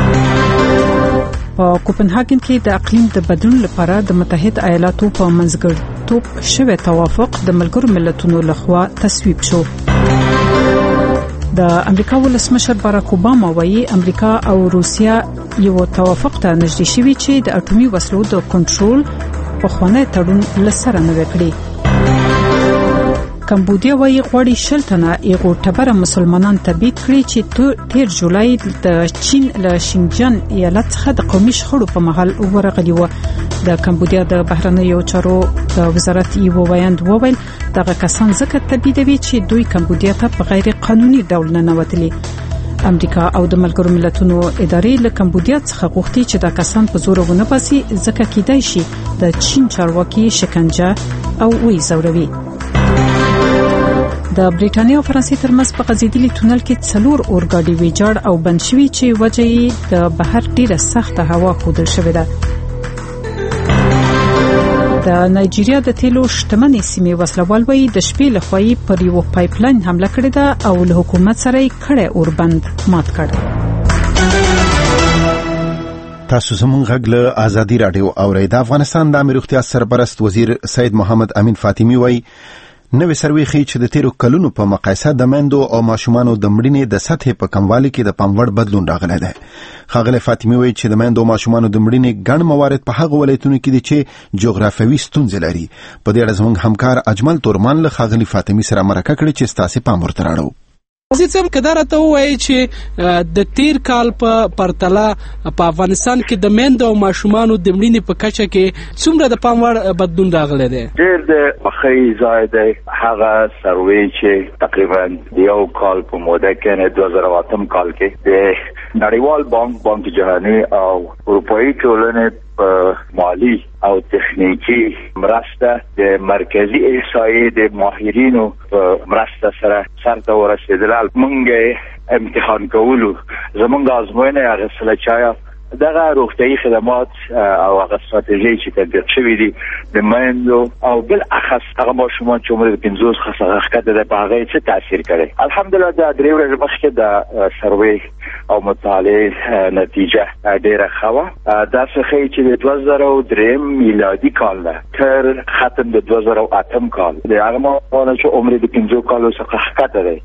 په کوپنهاګن کې د اقلیم د بدلون لپاره د متحد ایالاتو په منځګړیتوب شوی توافق د ملګرو ملتونو لخوا تصویب شو. د امریکا ولسمشر باراک اوباما وایي امریکا او روسیا یو توافق ته نږدې شوي چې د اټومي وسلو د کنټرول په خوانه تړون لسره نوې کړي. کمبودیا وایي غواړي 10 تنه ایغورټبره مسلمانان تبعید کړي چې 13 جولای د چین له شینجان ایالت څخه د قومي شخړو په مهال ورغلي و. د کمبودیا د بهرنیو چارو د وزارت یو ویاند وویل دغه کسان ځکه تبعیدوي چې دوی کمبودیا ته په غیر قانوني ډول ننوتلي. امریکا او د ملګرو ملتونو ادارې له کمبودیا څخه غوښتي چې دا کسان په زور ونه باسي ځکه کېدای شي د چین چارواکي شکنجه او وی زوروي. د بریټانیا او فرانسې ترمنځ په غځېدلي تونل کې 4 اورګاډي ویجاړ او بند شوي چې وجه یې د بهر ډیره سخته هوا ښودل شوې ده. د نایجیریا د تیلو شتمنې سیمې وسلوال وایي د شپې لخوا پر یو پایپلاین حمله کړې ده او له حکومت سره یې کړه اوربند مات کړ. تاسو زموږ غږ له آزادي رادیو اورئ. د افغانستان د امیر اختیار سرپرست وزیر سید محمد امین فاطمی وایي نوې سروې ښیي چې د تیرو کلونو په مقایسه د میندو او ماشومانو د مړینې د سطحې په کموالي کې د پاموړ بدلون راغلی دی. ښاغلی فاطمي وایي چې د میندو او ماشومانو د مړینې ګڼ موارد په هغه ولایتونو کې دي چې جغرافیوي ستونزې لري. په دې اړه زموږ همکار اجمل تورمان له ښاغلي فاطمي سره مرکه کړې چې ستاسې پام ورته راړو. زه څنګه کدارته وایي چې د تیر کال په پرتله په افغانستان کې د میندو او ماشومانو د مړینې په کچه کې څومره د پام وړ بدلون راغلی دی؟ ډېر د خوښۍ ځای دی هغه سروې چې تقریبا یو کال په موده کې نه 2008 کال کې د نړیوال بانک جهانی او اروپایي ټولنې په مالی او تخنیکی مرسته د مرکزی احصایې د ماهرینو په مرسته سره سرته ورسېدل. موږ امتحان کولو زموږ ازموینه هغه سلچایا دغه روغتیايي خدمات او هغه استراتیژي چې تطبیق شوې دي د میندو او بل اخص هغه ماشومان چې عمر 50 څخه ښکته د هغه څه تاثیر کړي. الحمدلله د درې ورځې مخکې د سروې او مطالعه نتیجه ډیره ښه وه. دا څه ښیي چې د 2003 میلادي کال نه تر ختم د 2008 کال د هغه ماشومان چې عمر 50 کالو څخه ښکته دی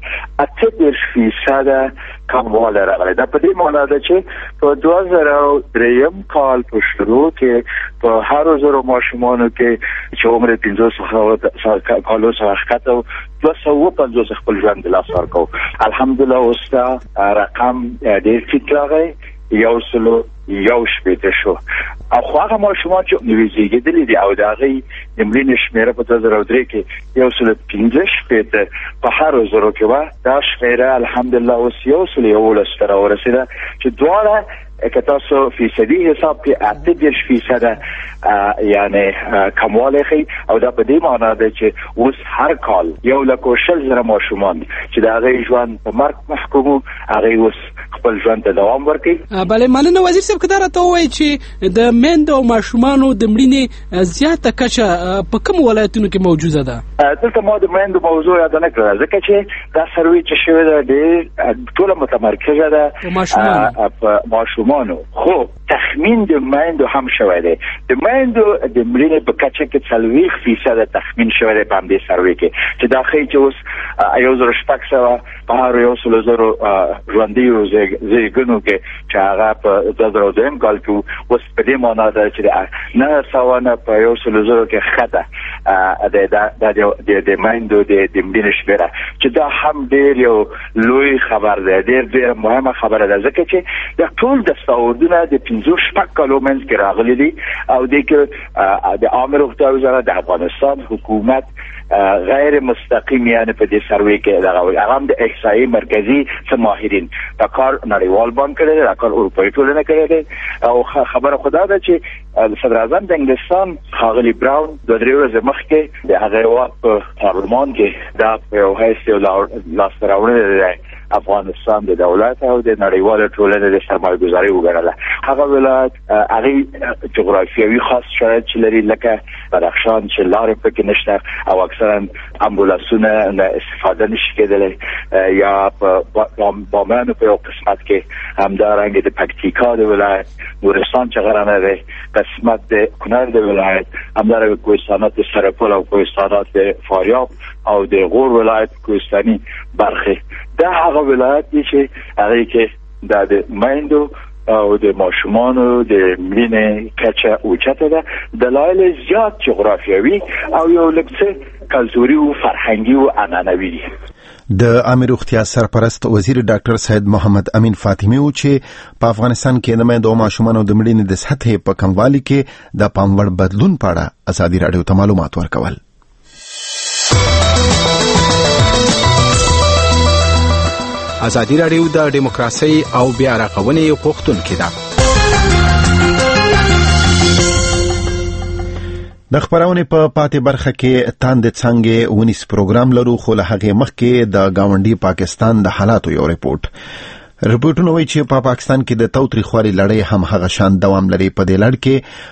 80% کموالی راغلی. دا په دې معنی ده چې په 2003 کال په شروع کې په هر 1000 ماشومانو کې چې عمر 50 کالو څخه ښکته 250 خپل ژوند د لاسه ورکړ. الحمدلله اوس دا رقم ډېر ټیټ راغی 100 یو شپېته شو او خو هغه ماشومان چې نوي زیږېدلي دي او د هغې د مړینې شمېره په 2003 کې 115 په هر 1000 کې وه. دا شمېره الحمدلله اوس 111 ته راورسېده چې دواړه که تاسو فیصدي حساب کې 8% یعنی کموالی خی او دا په دې معنا ده چې اوس هر کال 1,40,000 ماشومان چې د هغې ژوند په مرګ محکوم هغې اوس خپل ژوند ته دوام ورکوي. بله مننه وزیر صاحب که دا راته ووایي چې د میندو او ماشومانو د مړینې زیاته کچه په کوم ولایتونو کې موجوده ده؟ دلته ما د میندو موضوع یاد نه کړله ځکه چې دا سروې چې شوې ده ډېر ټوله متمرکزه ده په ماشومانو خو تخمین د میندو هم شوی دی. د میندو د مړینې په کچه کې 40% تخمین شوی دی په همدې سروې کې چې دا ښیي چې اوس 1,600 په هر 100,000 ژوندیو زیږون کې چې هغه په 2002 کال کې اوس په دې معنا ده چې 900 په 100,000 کې ښه د میندو د مړینې شمېره چې دا هم ډېر یو لوی خبر دی ډېر مهمه خبره ده ځکه چې د ټول دستاوردونه د 15 کالو منځ کې راغلي دي او د عامه روغتیا وزارت د افغانستان حکومت غیر مستقیم یعنی په دې سروې کې هغه هم د احصایې مرکزی څه ماهرین دا کار نړیوال بانک کړی دا کار اروپایي ټولنه کړی دی او خبره خدا ده چې صدر اعظم د انګلستان ښاغلي براون 2-3 ورځې مخکې د هغه وخت په پارلمان کې دا یو حیث یو لاسته راوړنه دی افغانستان د دولت او د نړیوال ټولنې د سرمایه‌ګذاري وګڼله. هغه ولایت هغه جغرافیوي خاص شرایط چې لري لکه بدخشان چې لارې پکې نشته او اکثرا امبولانسونه استفاده نشي کېدلی یا په بامیانو په یو قسمت کې همدارنګه د پکتیکا د ولایت نورستان چې غرانه دی قسمت د کنړ د ولایت همدارنګه کوهستانات د سرپل او کوهستانات د فاریاب او د غور ولایت کوهستاني برخه دا هغه ولایت دي چې هغه کې د میندو او د ماشومانو د مړینې کچه اوچته ده دلایل زیات جغرافیوي او یو لکه کلتوري او فرهنګي او عنعنوي دي. د عامه روغتیا سرپرست وزیر ډاکټر سید محمد امین فاطمی و چې په افغانستان کې د میندو او ماشومانو د مړینې د سطحې په کموالي کې د پاموړ بدلون په اړه ازادي راډیو ته معلومات ورکول. ازادي راډیو د دیموکراسي او بیا رغونې غوښتونکې ده. د خبرونه په پاتې برخه کې تاند څنګه ونیس پروګرام لرو خو له هغه مخکې د گاونډي پاکستان د حالاتو یو ریپورټونه وایي چې په پاکستان کې د تاوتریخوالي لړۍ هم هغه شان دوام لري. په دې لړ کې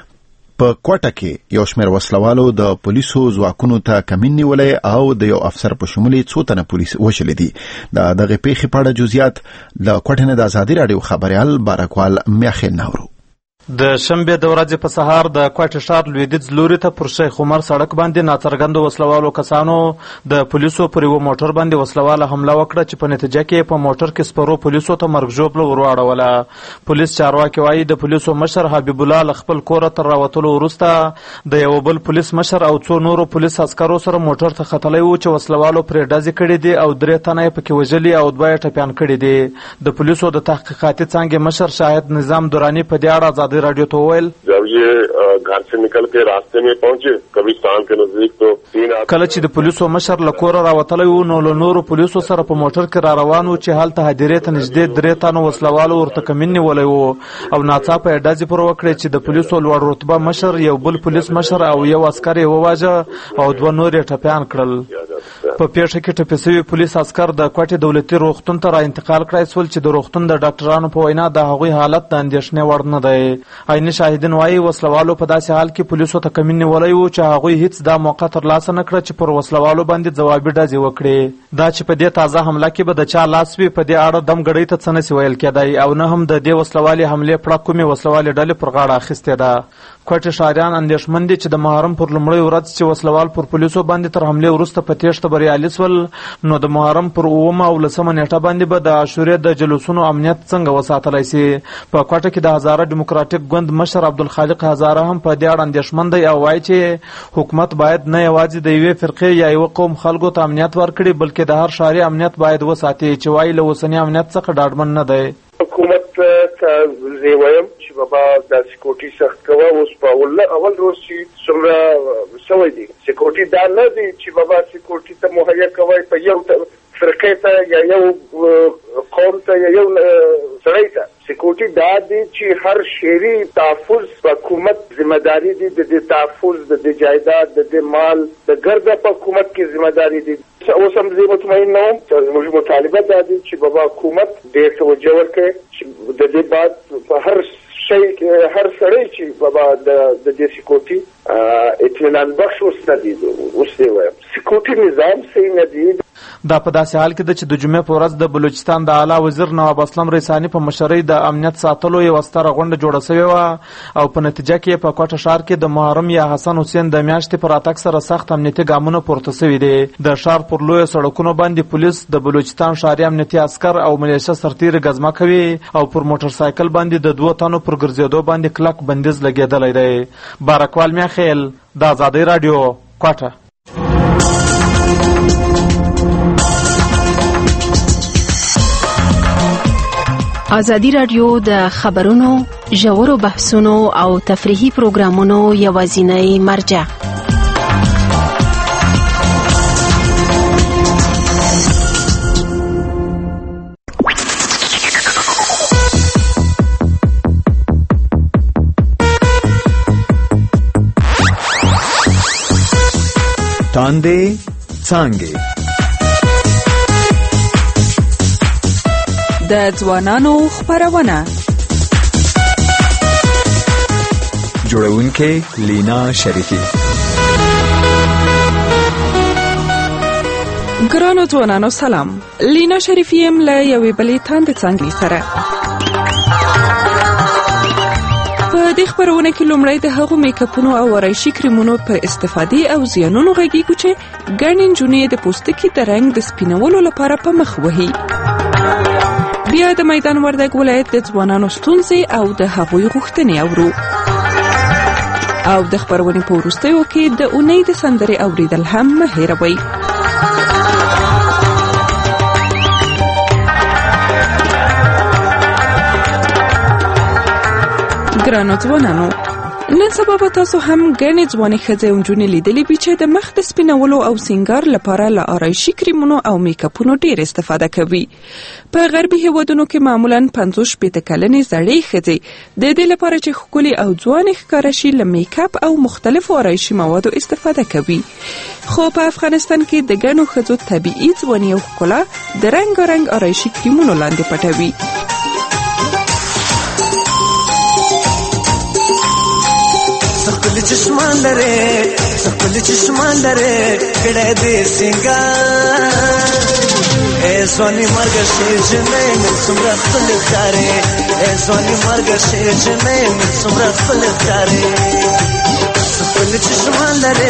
په کوټه کې یو شمېر وسلوالو د پولیسو ځواکونو ته کمین نیولې او د یو افسر په شمول 2 تنه پولیس وشلې دي. دغه پیښې په اړه جزئیات د کوټه نه د ازادي راډیو خبريال بارکوال میاخیل نورو. د شنبه د ورځې په سهار د کوټه ښار لویدیځ لوري ته پر شیخ عمر سړک باندې ناڅرګند وسلوالو کسانو د پولیسو پر یو موټر باندې وسلواله حمله وکړه چې په نتیجه کې په موټر کې سپرو پولیسو ته مرګ ژوبله ورواړوله. پولیس چارواکي وایي د پولیسو مشر حبیب الله ل خپل کور ته راوتلو وروسته د یو بل پولیس مشر او 2 نورو پولیس عسکرو سره موټر ته ختلی و چې وسلوالو پرې ډزې کړې دي او 3 تنه یې پکې وژلي او 2 یې ټپیان کړي دي. د پولیسو د تحقیقاتي څانګې مشر شاهد نظام دورانی په دې اړه ازادي راډیو ته وویل जब ये घर से निकल के रास्ते में पहुंचे कब्रिस्तान के नजदीक तो 3 کله چې د پولیسو مشر له کوره راوتلی و نو له نورو پولیسو سره په موټر کې را روان و چې هلته هدیرې ته نږدې 3 تنو وسلوالو ورته کمین نیولی و او ناڅاپه یې ډزې پر وکړې چې د پولیسو لوړ رتبه مشر یو بل پولیس مشر او یو عسکر یې وواژه او 2 نور یې ټپیان کړل. په پیښه کې ټپي شوي پولیس عسکر د کوټې دولتي روغتون ته را انتقال کړای شول چې د روغتون د ډاکټرانو په وینا د هغوی حالت د اندېښنې وړ نه دی. عیني شاهدین وایي وسلوالو په داسې حال کې پولیسو ته کمین نیولی و چې هغوی هیڅ دا موقع ترلاسه نه کړه چې پر وسلوالو باندې ځوابي ډزې وکړي. دا چې په دې تازه حمله کې به د چا لاس وي په دې اړه دم ګړۍ ته څه نسي ویل کېدی او نه هم د دې وسلوالې حملې پړه کومې وسلوالې ډلې پر غاړه اخیستې ده. کوټه ښاریان اندېښمن دي چې د محرم پر لومړۍ ورځ چې وسلوال پر پولیسو باندې تر حملې وروسته په تېښته بریالي شول نو د محرم پر 9 او 10 نیټه باندې به د عاشورې د جلوسونو امنیت څنګه وساتلی شي. په کوټه کې د هزاره ډیموکراټیک ګوند مشر عبدالخالق هزاره هم په دې اړه اندېښمن دی او وایي چې حکومت باید نه یوازې د یوې فرقې یا یو قوم خلکو ته امنیت ورکړي بلکې د هر ښاري امنیت باید وساتي چې وایي له اوسني امنیت څخه ډاډمن نه دی. حکومت ته زه وایم چې بابا د سکیورټي سخت کوه. اوس په اول روز چې څومره سوی دي سکیورټي دا نه دی چې بابا سکیورټي ته مهیا کوي په یو فرقې ته یا یو قوم ته یا یو سړی ته. سکیورټي دا دی چې هر شهري تحفظ حکومت ذمہ داری دی، د دې تحفظ د دې جایداد د دې مال د ګرده په حکومت کې ذمہ داری دی. اوس هم زه مطمئن نه وم چې موږ مطالبه دا دي چې بابا حکومت ډېر توجه وکړي چې د دې بعد په هر شي هر سړی چې بابا د دې سکیورټي اطمینان بخش اوس نه دی. اوس دی وایم سکیورټي نظام صحیح نه دی. دا په داسې حال کې ده چې د جمعې په ورځ د بلوچستان د اعلی وزیر نواب اسلم ریسانی په مشرۍ د امنیت ساتلو یوه ستره غونډه جوړه سوې وه او په نتیجه کې په کوټه ښار کې د محرم یا حسن حسین د میاشتې په راتګ سره سخت امنیتي ګامونه پورته سوي دي. د ښار پر لویو سړکونو باندې پولیس د بلوچستان ښاري امنیتي عسکر او ملیشه سرتیري ګزمه کوي او پر موټر سایکل باندې د 2 تنو پر ګرځېدو باندې کلک بندیز لګېدلی دی. بارکوال میاخیل، د آزادۍ راډیو، کوټه. ازادي راډیو د خبرونو، ژورو بحثونو او تفریحي پروګرامونو یوازینۍ مرجع. تاندې څانګې د ځوانانو خبرونه. جوړونکې لینا شریفی. ګرانو ځوانانو سلام. لینا شریفی یم له یوې بلې تاندې څانګې سره. په دې خبرونه کې لومړی د هغو میکاپونو او آرایشي کریمونو په استفادې او زیانونو غږیږو چې ګڼې نجونې د پوستکي د رنګ د سپینولو لپاره په مخ وهي. بیا د میدان وردګ ولایت د ځوانانو ستونزې او د هغوی غوښتنې اورو او د خبرونې په وروستیو کې د اونۍ د سندرې اوریدل هم مه هېروئ. ګرانو ځوانانو، نن سبا به تاسو هم ګڼې ځوانې ښځې او نجونې لیدلې وي چې د مخ د سپینولو او سینګار لپاره له آرایشي کریمونو او میکاپونو ډېر استفاده کوي. په غربي هیوادونو کې معمولاً 50-60 کلنې زړې ښځې د دې لپاره چې ښکلې او ځوانې ښکاره شي له میکاپ او مختلفو آرایشي موادو استفاده کوي. خو په افغانستان کې د ګڼو ښځو طبیعي ځواني او ښکلا د رنګارنګ آرایشي کریمونو لاندې پټوي. سخل چشمان لره کڑے دے سنگار اے سونی مرگ شیر جنے من سمرا خل کارے اے سونی مرگ شیر جنے من سمرا خل کارے سخل چشمان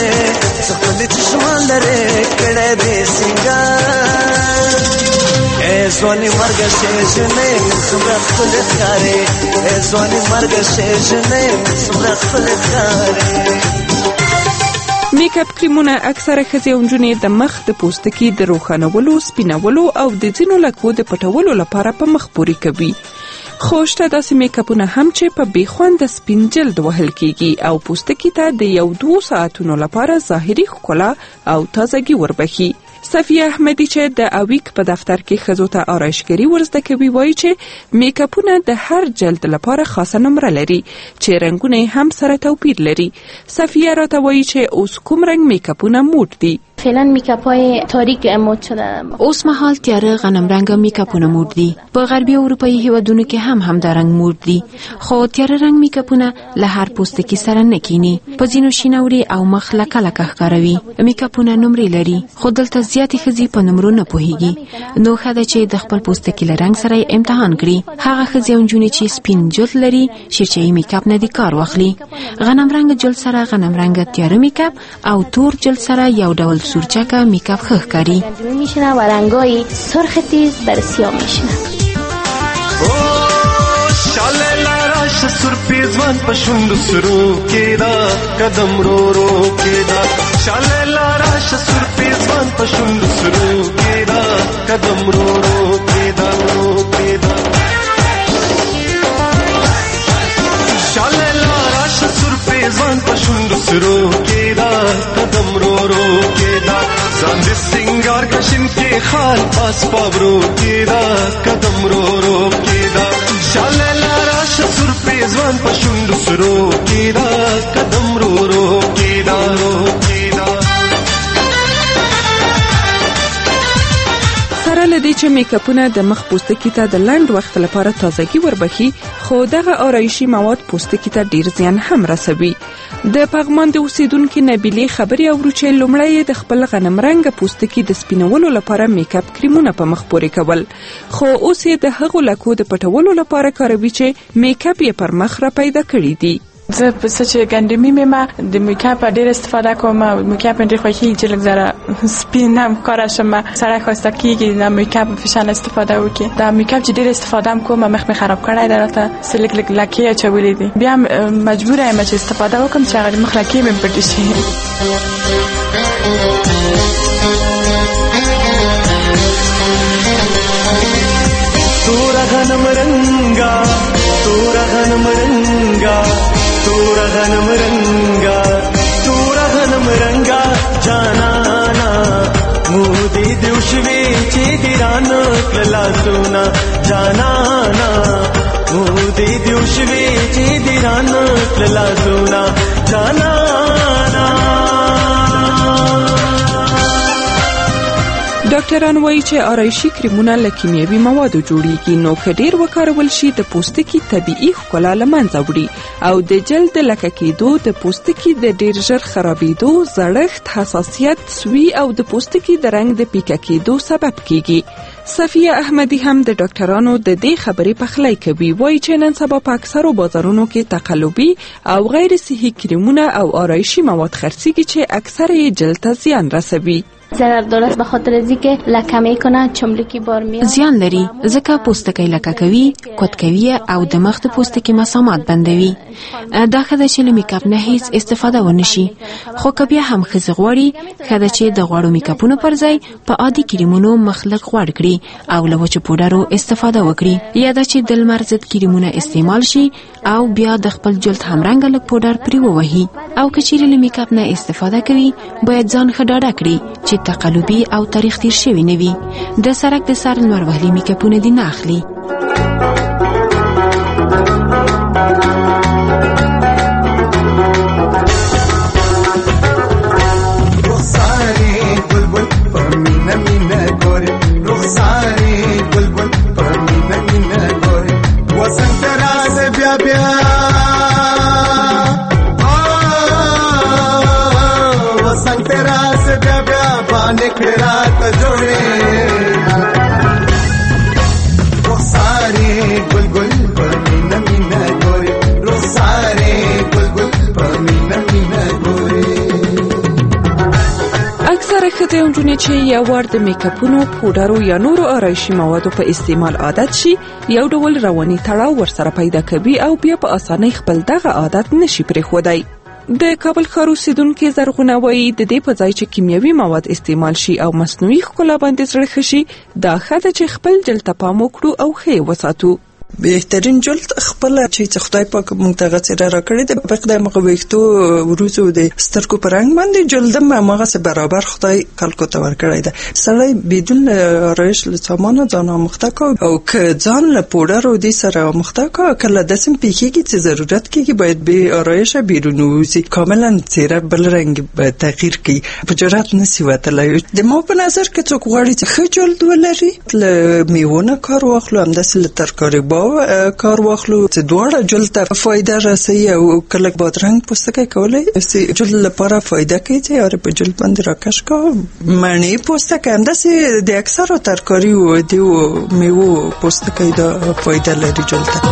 لره کڑے دے سنگار اے سونی مرگ شیر جنے من سمرا خل کارے اے سونی مرگ شیر جنے من سمرا خل کارے. میکاپ کریمونه اکثره ښځې او نجونې د مخ د پوستکي د روښانولو، سپینولو او د ځینو لکو د پټولو لپاره په مخ پورې کوي. خو شته داسې میکاپونه هم چې په بې خونده سپین جلد وهل کیږي او پوستکي ته د 1-2 ساعتونو لپاره ظاهري ښکلا او تازګي وربخي. صفیه احمدی چې د اویک په دفتر کې ښځو ته آرایشګري ورزده کوي وایي چې میکاپونه د هر جلد لپاره خاصه نمره لري چې رنګونه هم سره توپیر لري. صفیه راته وایي چې اوس کوم رنګ میکاپونه موډ دي. فعلا میکاپ‌های تاریک مد شده. اوس مهال تیاره غنم رنگ میکاپونه مود دي. په غربي اروپایي هیوادونو کې هم دا رنگ مود دي. خو تیاره رنگ میکاپونه له هر پوستکي سره نه کینی. په ځینو شینوري او مخ لکه لکه ښکاروي. میکاپونه نمرې لري. خو دلته زیاتې ښځې په نمرو نه پوهیږي. نو ښه ده چې د خپل پوستکي له رنگ سره امتحان کړي. هغه ښځې او نجونې چې سپین جلد لري شیرچه‌ای میکاپ نه دي کار واخلي. غنم رنگ جلد سره غنم رنگ تیاره میکاپ او تور جلد سره یو ډول سورچکه میکاپ ښه کاری میشنه و رنگای سرخ تیز بر سیاه میشنه. شاله لاراش سرپیزوان پشوند سرو کیدا قدم رو رو کیدا شاله لاراش سرپیزوان پشوند سرو کیدا قدم رو رو کیدا رو کیدا شروع کېدا قدم رو کېدا ځان د سنگار کشن کې خال پاس پاورو کېدا قدم رو کېدا شاله لارا شسور پیزوان پښوند سرو کېدا قدم رو کېدا سره لدی چې میکاپونه د مخ پوستکي ته د لنډ وخت لپاره تازگی وربخي خو دغه آرایشي مواد پوستکي ته ډیر زیان هم رسوي. د پغمان د اوسیدونکو نبیلې خبري اورو چې لومړی د خپل غنم رنګ پوستکي د سپینولو لپاره میکاپ کریمونه په مخ پورې کول، خو اوس یې د هغو لکو د پټولو لپاره کاروي چې میکاپ یې پر مخ را پیدا کړی دی. زه په څه چې ګندمي مې د میکاپ ډېر استفاده کوم. میکاپ ډېر خوښي چې لږ زره سپین هم کاره شم، سړی ښایسته کېږي د میکاپ فشان استفاده وکړي. دا میکاپ چې ډېر استفاده هم کوم مخ مې خراب کړی دی، راته څه لږ لکې اچولې دي. بیا هم مجبوره یم چې استفاده وکړم چې هغه مخ لکې مې پټې شي. تور غنم رنگا تور غنم رنگا تور غنم رنگا تور غنم رنگا جانانا مودي دوشوي چې دیران کلا سونا جانانا مودي دوشوي چې دیران کلا سونا جانانا. ډاکټران وایي چې آرایشي کریمونه له کیمیاوي موادو جوړیږي، نو که ډیر وکارول شي د پوستکي طبیعي ښکلا له منځه وړي او د جلد لکه کېدو، د پوستکي د ډیر ژر خرابېدو، زړښت، حساسیت، سوي او د پوستکي د رنګ د پیکه کېدو سبب کیږي. صفیه احمدی هم د ډاکټرانو د دې خبرې پخلی کوي. وایي چې نن سبا په اکثرو بازارونو کې تقلبي او غیر صحي کریمونه او آرایشي مواد خرڅیږي چې اکثر یې جلد ته زیان رسوي. ضرر داره به خاطر از اینکه لکه میکنه چملکی بار میاد. زیان لري ځکه پوستکی لکه کوي، کوت کوي او د مخ د پوستکي مسامات بندوي. دا خدای چې له میکاپ نه هیڅ استفاده ونشي. خو که بیا هم ښځې غواړي خدای چې د غوړو میکاپونو پر ځای په عادي کریمونو مخلق غوړ کړي او له وچو پوډرو استفاده وکړي، یا دا چې د لمر ضد کریمونه استعمال شي او بیا د خپل جلد همرنګه لږ پوډر پرې ووهي. او که چیرې له میکاپ نه استفاده کوي باید ځان ښه ډاډه کړي چې تقلبي او تاریخ تیر شوی نه وي. د سرک د سر لمر وهلي میکاپونه دي نه اخلي. ښځې او نجونې چې یو وار د میکاپونو، پوډرو یا نورو آرایشي موادو په استعمال عادت شي، یو ډول رواني تړاو ورسره پیدا کوي او بیا په اسانۍ خپل دغه عادت نشي پرېښودی. د کابل ښار اوسیدونکي زرغونه وایي د دې په ځای چې کیمیاوي مواد استعمال شي او مصنوعي ښکلا باندې زړه ښه شي، دا ښه ده چې خپل جلد ته پام وکړو او ښه یې وساتو. بهترین جلد خپل چې خدای پاک موږ ته غوښتنه راکړې ده په خدای مغه وېختو وروزو د سترګو پر رنګ باندې جلد مغه سره برابر خدای خلکو ته ورکړی ده. سړی بدون آرایش له سامان ځان مخته کو او که ځان له پوډر او د سره مخته کو کله د سم پیخيږي چې ضرورت کېږي باید به آرایش بیرون وځي، کاملا چهره بل رنګ به تغییر کوي، په جرأت نسی وتلای. د مو په نظر کې څوک غواړي چې ښه جلد ولري له میوونه کار واخلو، همداسې له ترکاري کار واخلو چې دواړه جلد ته فایده رسوي او کله بادرنګ پوستکی کولای چې جلد لپاره فایده کوي چې اور په جلد باندې راکش کا معنی پوستکی همداسې د اکثرو ترکاري او د میوه پوستکی دا فایده لري جلد ته.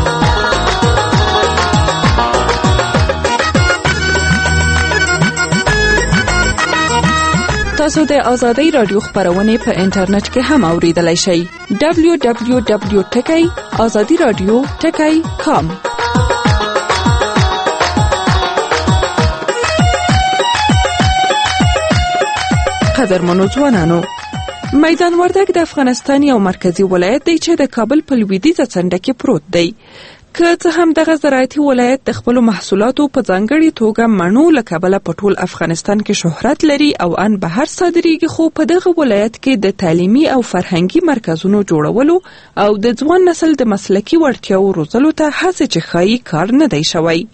تاسو د آزادۍ رادیو خبرونه په انټرنیټ کې هم اوریدلای شئ. www.azadiradio.com. قدرمنو ځوانانو، میدان وردګ د افغانستان یو مرکزی ولایت دی چې د کابل په لویدیځه څنډه کې پروت دی. که څه هم دغه زراعتي ولایت د خپل محصولاتو په ځانګړي توګه مڼو له کبله په ټول افغانستان کې شهرت لري او ان بهر صادریږي، خو په دغه ولایت کې د تعلیمي او فرهنګي مرکزونو جوړولو او د ځوان نسل د مسلکي وړتیاو روزلو ته هڅې چې ښایي کار نه دی شوی.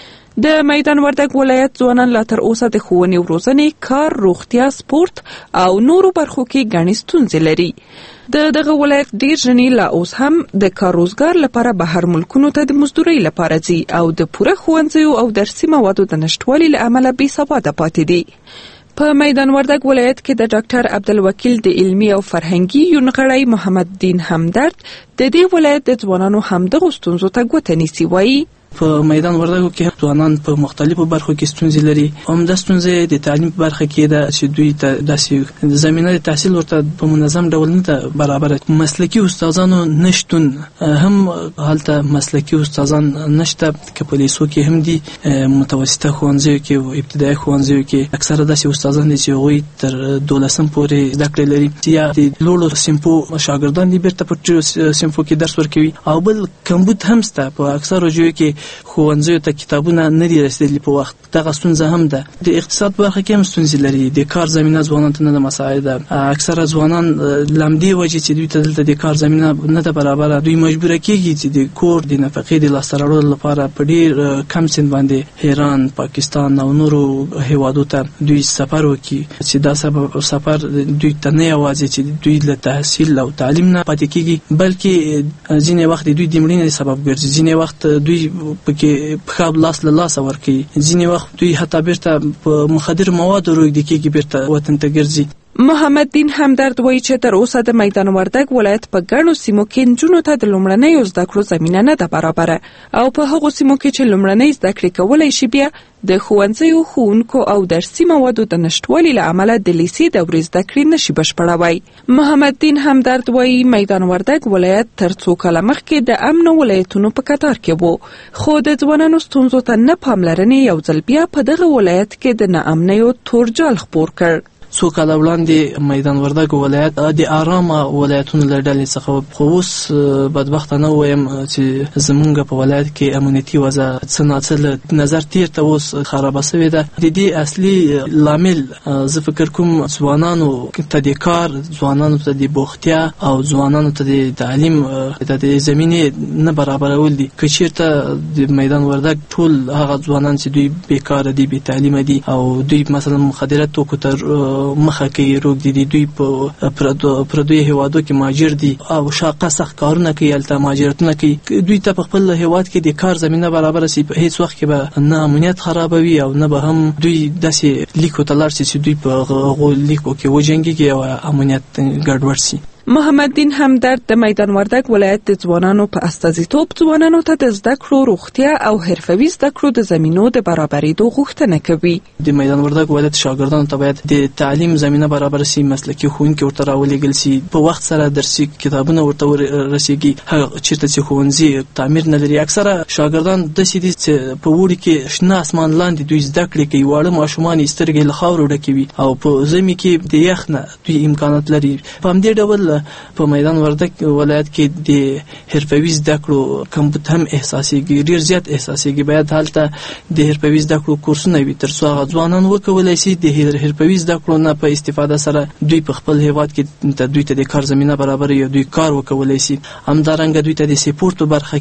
د میدان وردګ ولایت ځوانان لا تر اوسه د ښوونې او روزنې، کار، روغتیا، سپورت او نورو برخو کې ګڼې ستونزې لري. دغه ولایت ډیر ژنې لا اوس هم د کار روزګار لپاره بهر ملکونو ته د مزدورۍ لپاره ځي او د پوره ښوونځیو او درسي موادو د نشټوالي له امله بې سواده پاتې دي. په میدان وردګ ولایت کې د ډاکټر عبدالوکیل د علمي او فرهنګي یونغړی محمد دین همدرد د دې ولایت د ځوانانو همدغو ستونزو ته ګوته نیسي. وایي په میدان وردګو کې ځوانان په مختلفو برخو کې ستونزې لري. همدا ستونزې د تعلیم په برخه کې ده چې دوی ته داسې زمینه د تحصیل ورته په منظم ډول نه ده برابره. مسلکي استادانو نشتون، هم هلته مسلکي استادان نشته، که په لیسو کې هم دي، متوسطه ښوونځیو کې او ابتدایي ښوونځیو کې اکثره داسې استادان دي چې هغوی تر 12 پورې زده کړې لري، یا د لوړو صنفو شاګردان دي بیرته په ټیټو صنفو کې درس ورکوي. او بل کمبود هم شته، په اکثرو ځایو کې ښوونځیو ته کتابونه نه دي رسیدلي په وخت. دغه ستونزه هم ده. د اقتصاد برخه کې هم ستونزې لري. د کار زمینه ځوانانو ته نه ده مساعده. اکثره ځوانان لمدې وجې چې دوی ته دلته د کار زمینه نه ده برابره، دوی مجبوره کیږي چې د کور د نفقې د لاسته راوړلو لپاره په ډیر کم سن باندې ایران، پاکستان او نورو هیوادو ته دوی سفر وکړي، چې دا سفر دوی ته نه یوازې چې دوی له تحصیل او تعلیم نه پاتې کیږي، بلکې ځینې وخت دوی د مړینې سبب ګرځي، ځینې وخت دوی پکې پخاب لاس له لاس ورکي، ځینې وخت دوی حتی بیرته په مخدر موادو روږدي کېږي، بیرته وطن ته ګرځي. محمد دین همدرد وایي چې تر اوسه د میدان وردګ ولایت په ګڼو سیمو کې نجونو ته د لومړنیو زده کړو زمینه نه ده برابره، او په هغو سیمو کې چې لومړنۍ زده کړې کولی شي بیا د ښوونځیو، ښوونکو او درسي موادو د نشټوالي له امله د لیسې دورې زده کړې نشي بشپړوی. محمد دین همدرد وایي میدان وردګ ولایت تر څو کاله مخکې د امنو ولایتونو په کتار کې و، خو د ځوانانو ستونزو ته نه پاملرنې یو ځل بیا په دغه ولایت کې د ناامنیو تورجال خپور کړ. څو کاله وړاندې میدان وردګ ولایت د آرامه ولایتونو له ډلې څخه، خو اوس بدبختانه وایم چې زمونږ په ولایت کې امنیتي وضع څه ناڅه له نظر تیر ته اوس خرابه شوې ده. د دې اصلي لامل زه فکر کوم ځوانانو ته د کار، ځوانانو ته د بوختیا او ځوانانو ته د تعلیم د زمینې نه برابرول دي. که چیرته د میدان وردګ ټول هغه ځوانان چې دوی بیکاره دي، بې تعلیمه دي او دوی مثلا مخدرات توکو ته مخه کوي، روږدي دي، دوی په پردوی هیوادو کې مهاجر دي او شاقه سخت کارونه کوي، هلته مهاجرتونه کوي. دوی ته په خپل هیواد کې د کار زمینه برابره شي، په هیڅ وخت کې به نه امنیت خرابوي او نه به هم دوی داسې لیکو ته لاړ شي چې دوی په هغو لیکو کې وجنګېږي او امنیت ګډوډ شي. محمد دین همدرد د میدان وردګ ولایت د ځوانانو په استازیتوب ځوانانو ته د زده کړو، روغتیا او حرفوي زده کړو د زمینو د برابرېدو غوښتنه کوي. د میدان وردګ ولایت شاګردانو ته باید د تعلیم زمینه برابر شي، مسلکي ښوونکي ورته راولېږل شي، په وخت سره درسي کتابونه ورته ورسیږي. هغه چیرته چې ښوونځي تعمیر نه لري، اکثره شاګردان داسې دي چې په اوړي کې شنه اسمان لاندې دوی زده کړې کوي، واړه ماشومان یې سترګې له خاورو ډکوي او په ژمي کې د یخ نه دوی امکانات لري. په همدې ډول په میدان وردګ ولایت کې د حرفوي زده کړو کمبود هم احساسېږي، ډېر زیات احساسېږي. باید هلته د حرفوي زده کړو کورسونه وي تر څو هغه ځوانان وکولی شي د حرفوي زده کړو نه په استفاده سره دوی په خپل هیواد کې دوی ته د کار زمینه برابر یا دوی کار وکولی شي. همدارنګه دوی ته د سپورټو برخه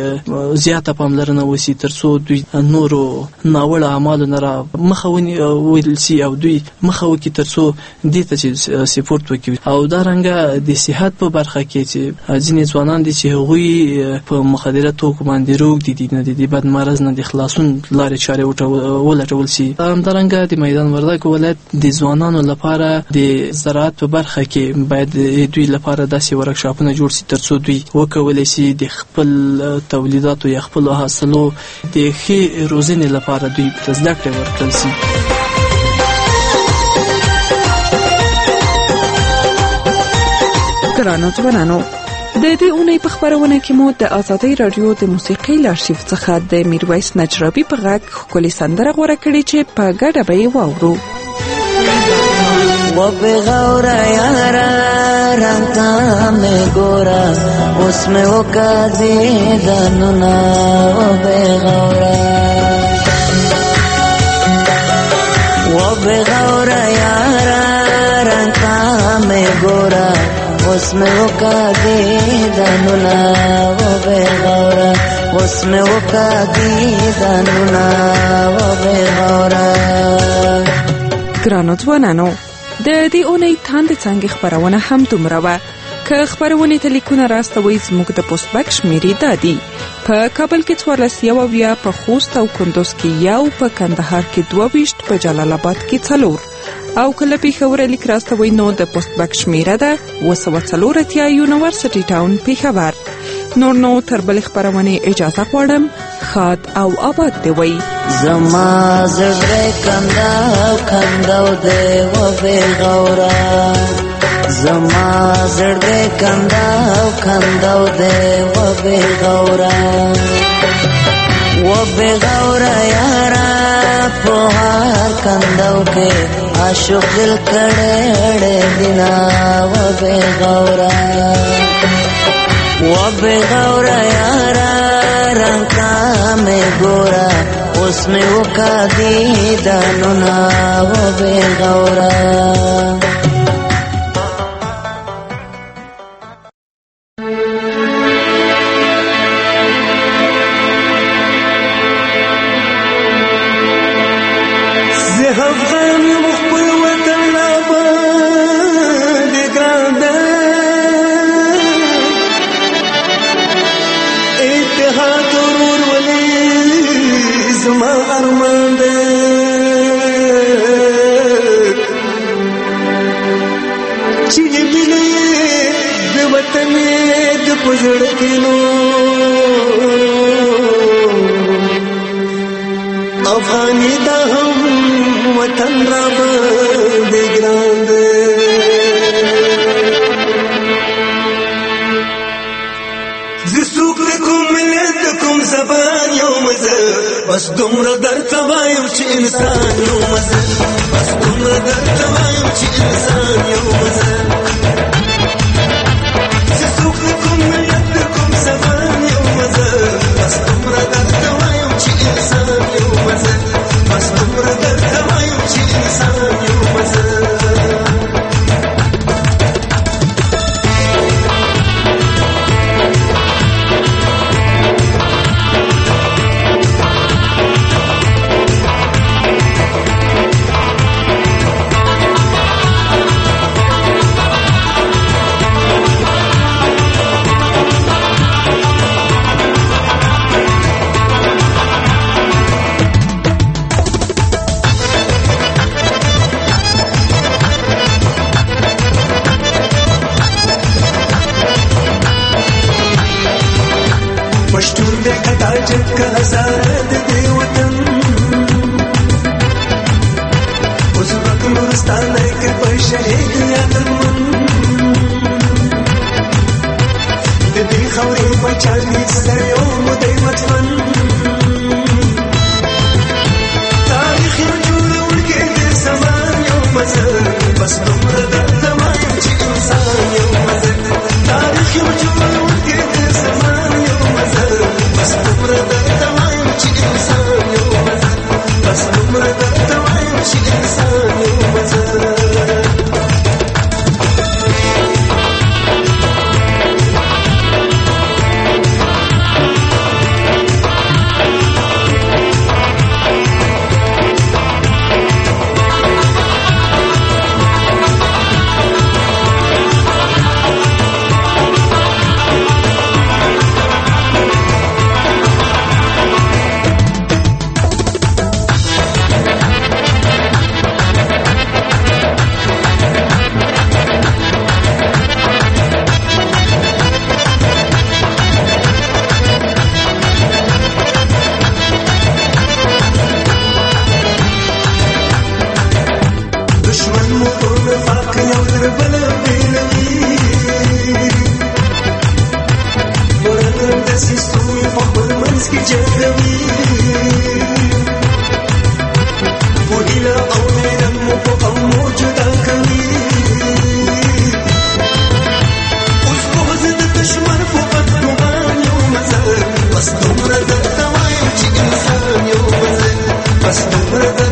کې زیاته پاملرنه وشي تر څو دوی نورو ناوړه اعمالو نه مخه ونیول شي او دوی مخه وکړي تر څو دې ته چې سپورټ وکړي. او همدارنګه د صحت په برخه کې چې ځینې ځوانان دي چې هغوی په مخدره توکو باندې روږدي دي، نه د بد مرض نه د خلاصون لارې چارې ولټول شي. همدارنګه د میدان وردګ ولایت د ځوانانو لپاره د زراعت په برخه کې باید دوی لپاره داسې ورکشاپونه جوړ شي تر څو دوی وکولی شي د خپل تولیداتو یا خپلو حاصلو د ښې روزنې لپاره دوی ته زده کړې ورکړل شي. ګرانو ځوانانو، د دې اونۍ په خبرونه کې مو د ازادۍ رادیو د موسیقۍ له آرشیف څخه د میرویس نجرابي په غږ ښکلې سندره غوره کړې چې په ګډه به یې واورو. و بغورا یارا رنگا میں گورا اس میں وہ قاضی دانونا و بغورا یارا رنگا میں گورا اس میں وہ قاضی دانونا و بغورا اس میں وہ قاضی دانونا و بغورا. ګرانو ځوانانو د دې اونۍ تاند څنګه خبرونه هم دومره وه. که خبرونه ته لیکونه راستوي زموږ د پوسټ بک شمیرې دادي په کابل کې 14 په خوست او کندوز کې 1 په کندهار کې 22 په جلال آباد کې 4 او کله پیښور لیک راستوي نو د پوسټ بک شمیره ده 240 یونیورسيټي ټاون پیښور. نور نو تر بل خبرونه اجازه غواړم. خاد او آباد دی وای زما زړه کنداو دی و بغورا زما زړه کنداو دی و بغورا یارا په هر کنداو کې عاشق دل کړه دینا و بغورا یارا رنگا میں گورا اس میں وہ قاضی دانونا و بغورا. افغانی دا هم وطن را باندې ګران دی زه څوک د کوم ملت د کوم زبان یو مزه بس دومره درته وایم چې انسان یو مزه بس دومره درته وایم چې انسان یو مزه زه څوک د کوم ملت د کوم زبان یو مزه بس دومره درته وایم چې انسان یو مزه بس دومره درته وایم چې انسان یو مزه. پښتون دې کټا چک هزار دې وطن اوس وخت نورستان کې په شهید یادن دې خوري په چاري سره یو مدې وطن تاریخ جوړول کې دې زمان یو مزه بس دومره درته وایم چې انسان یو مزه تاریخ جوړول کې دې زمان یو مزه بس دومره درته وایم چې انسان یو مزه بس دومره درته وایم چې انسان یو مزه. یو بل بس دومره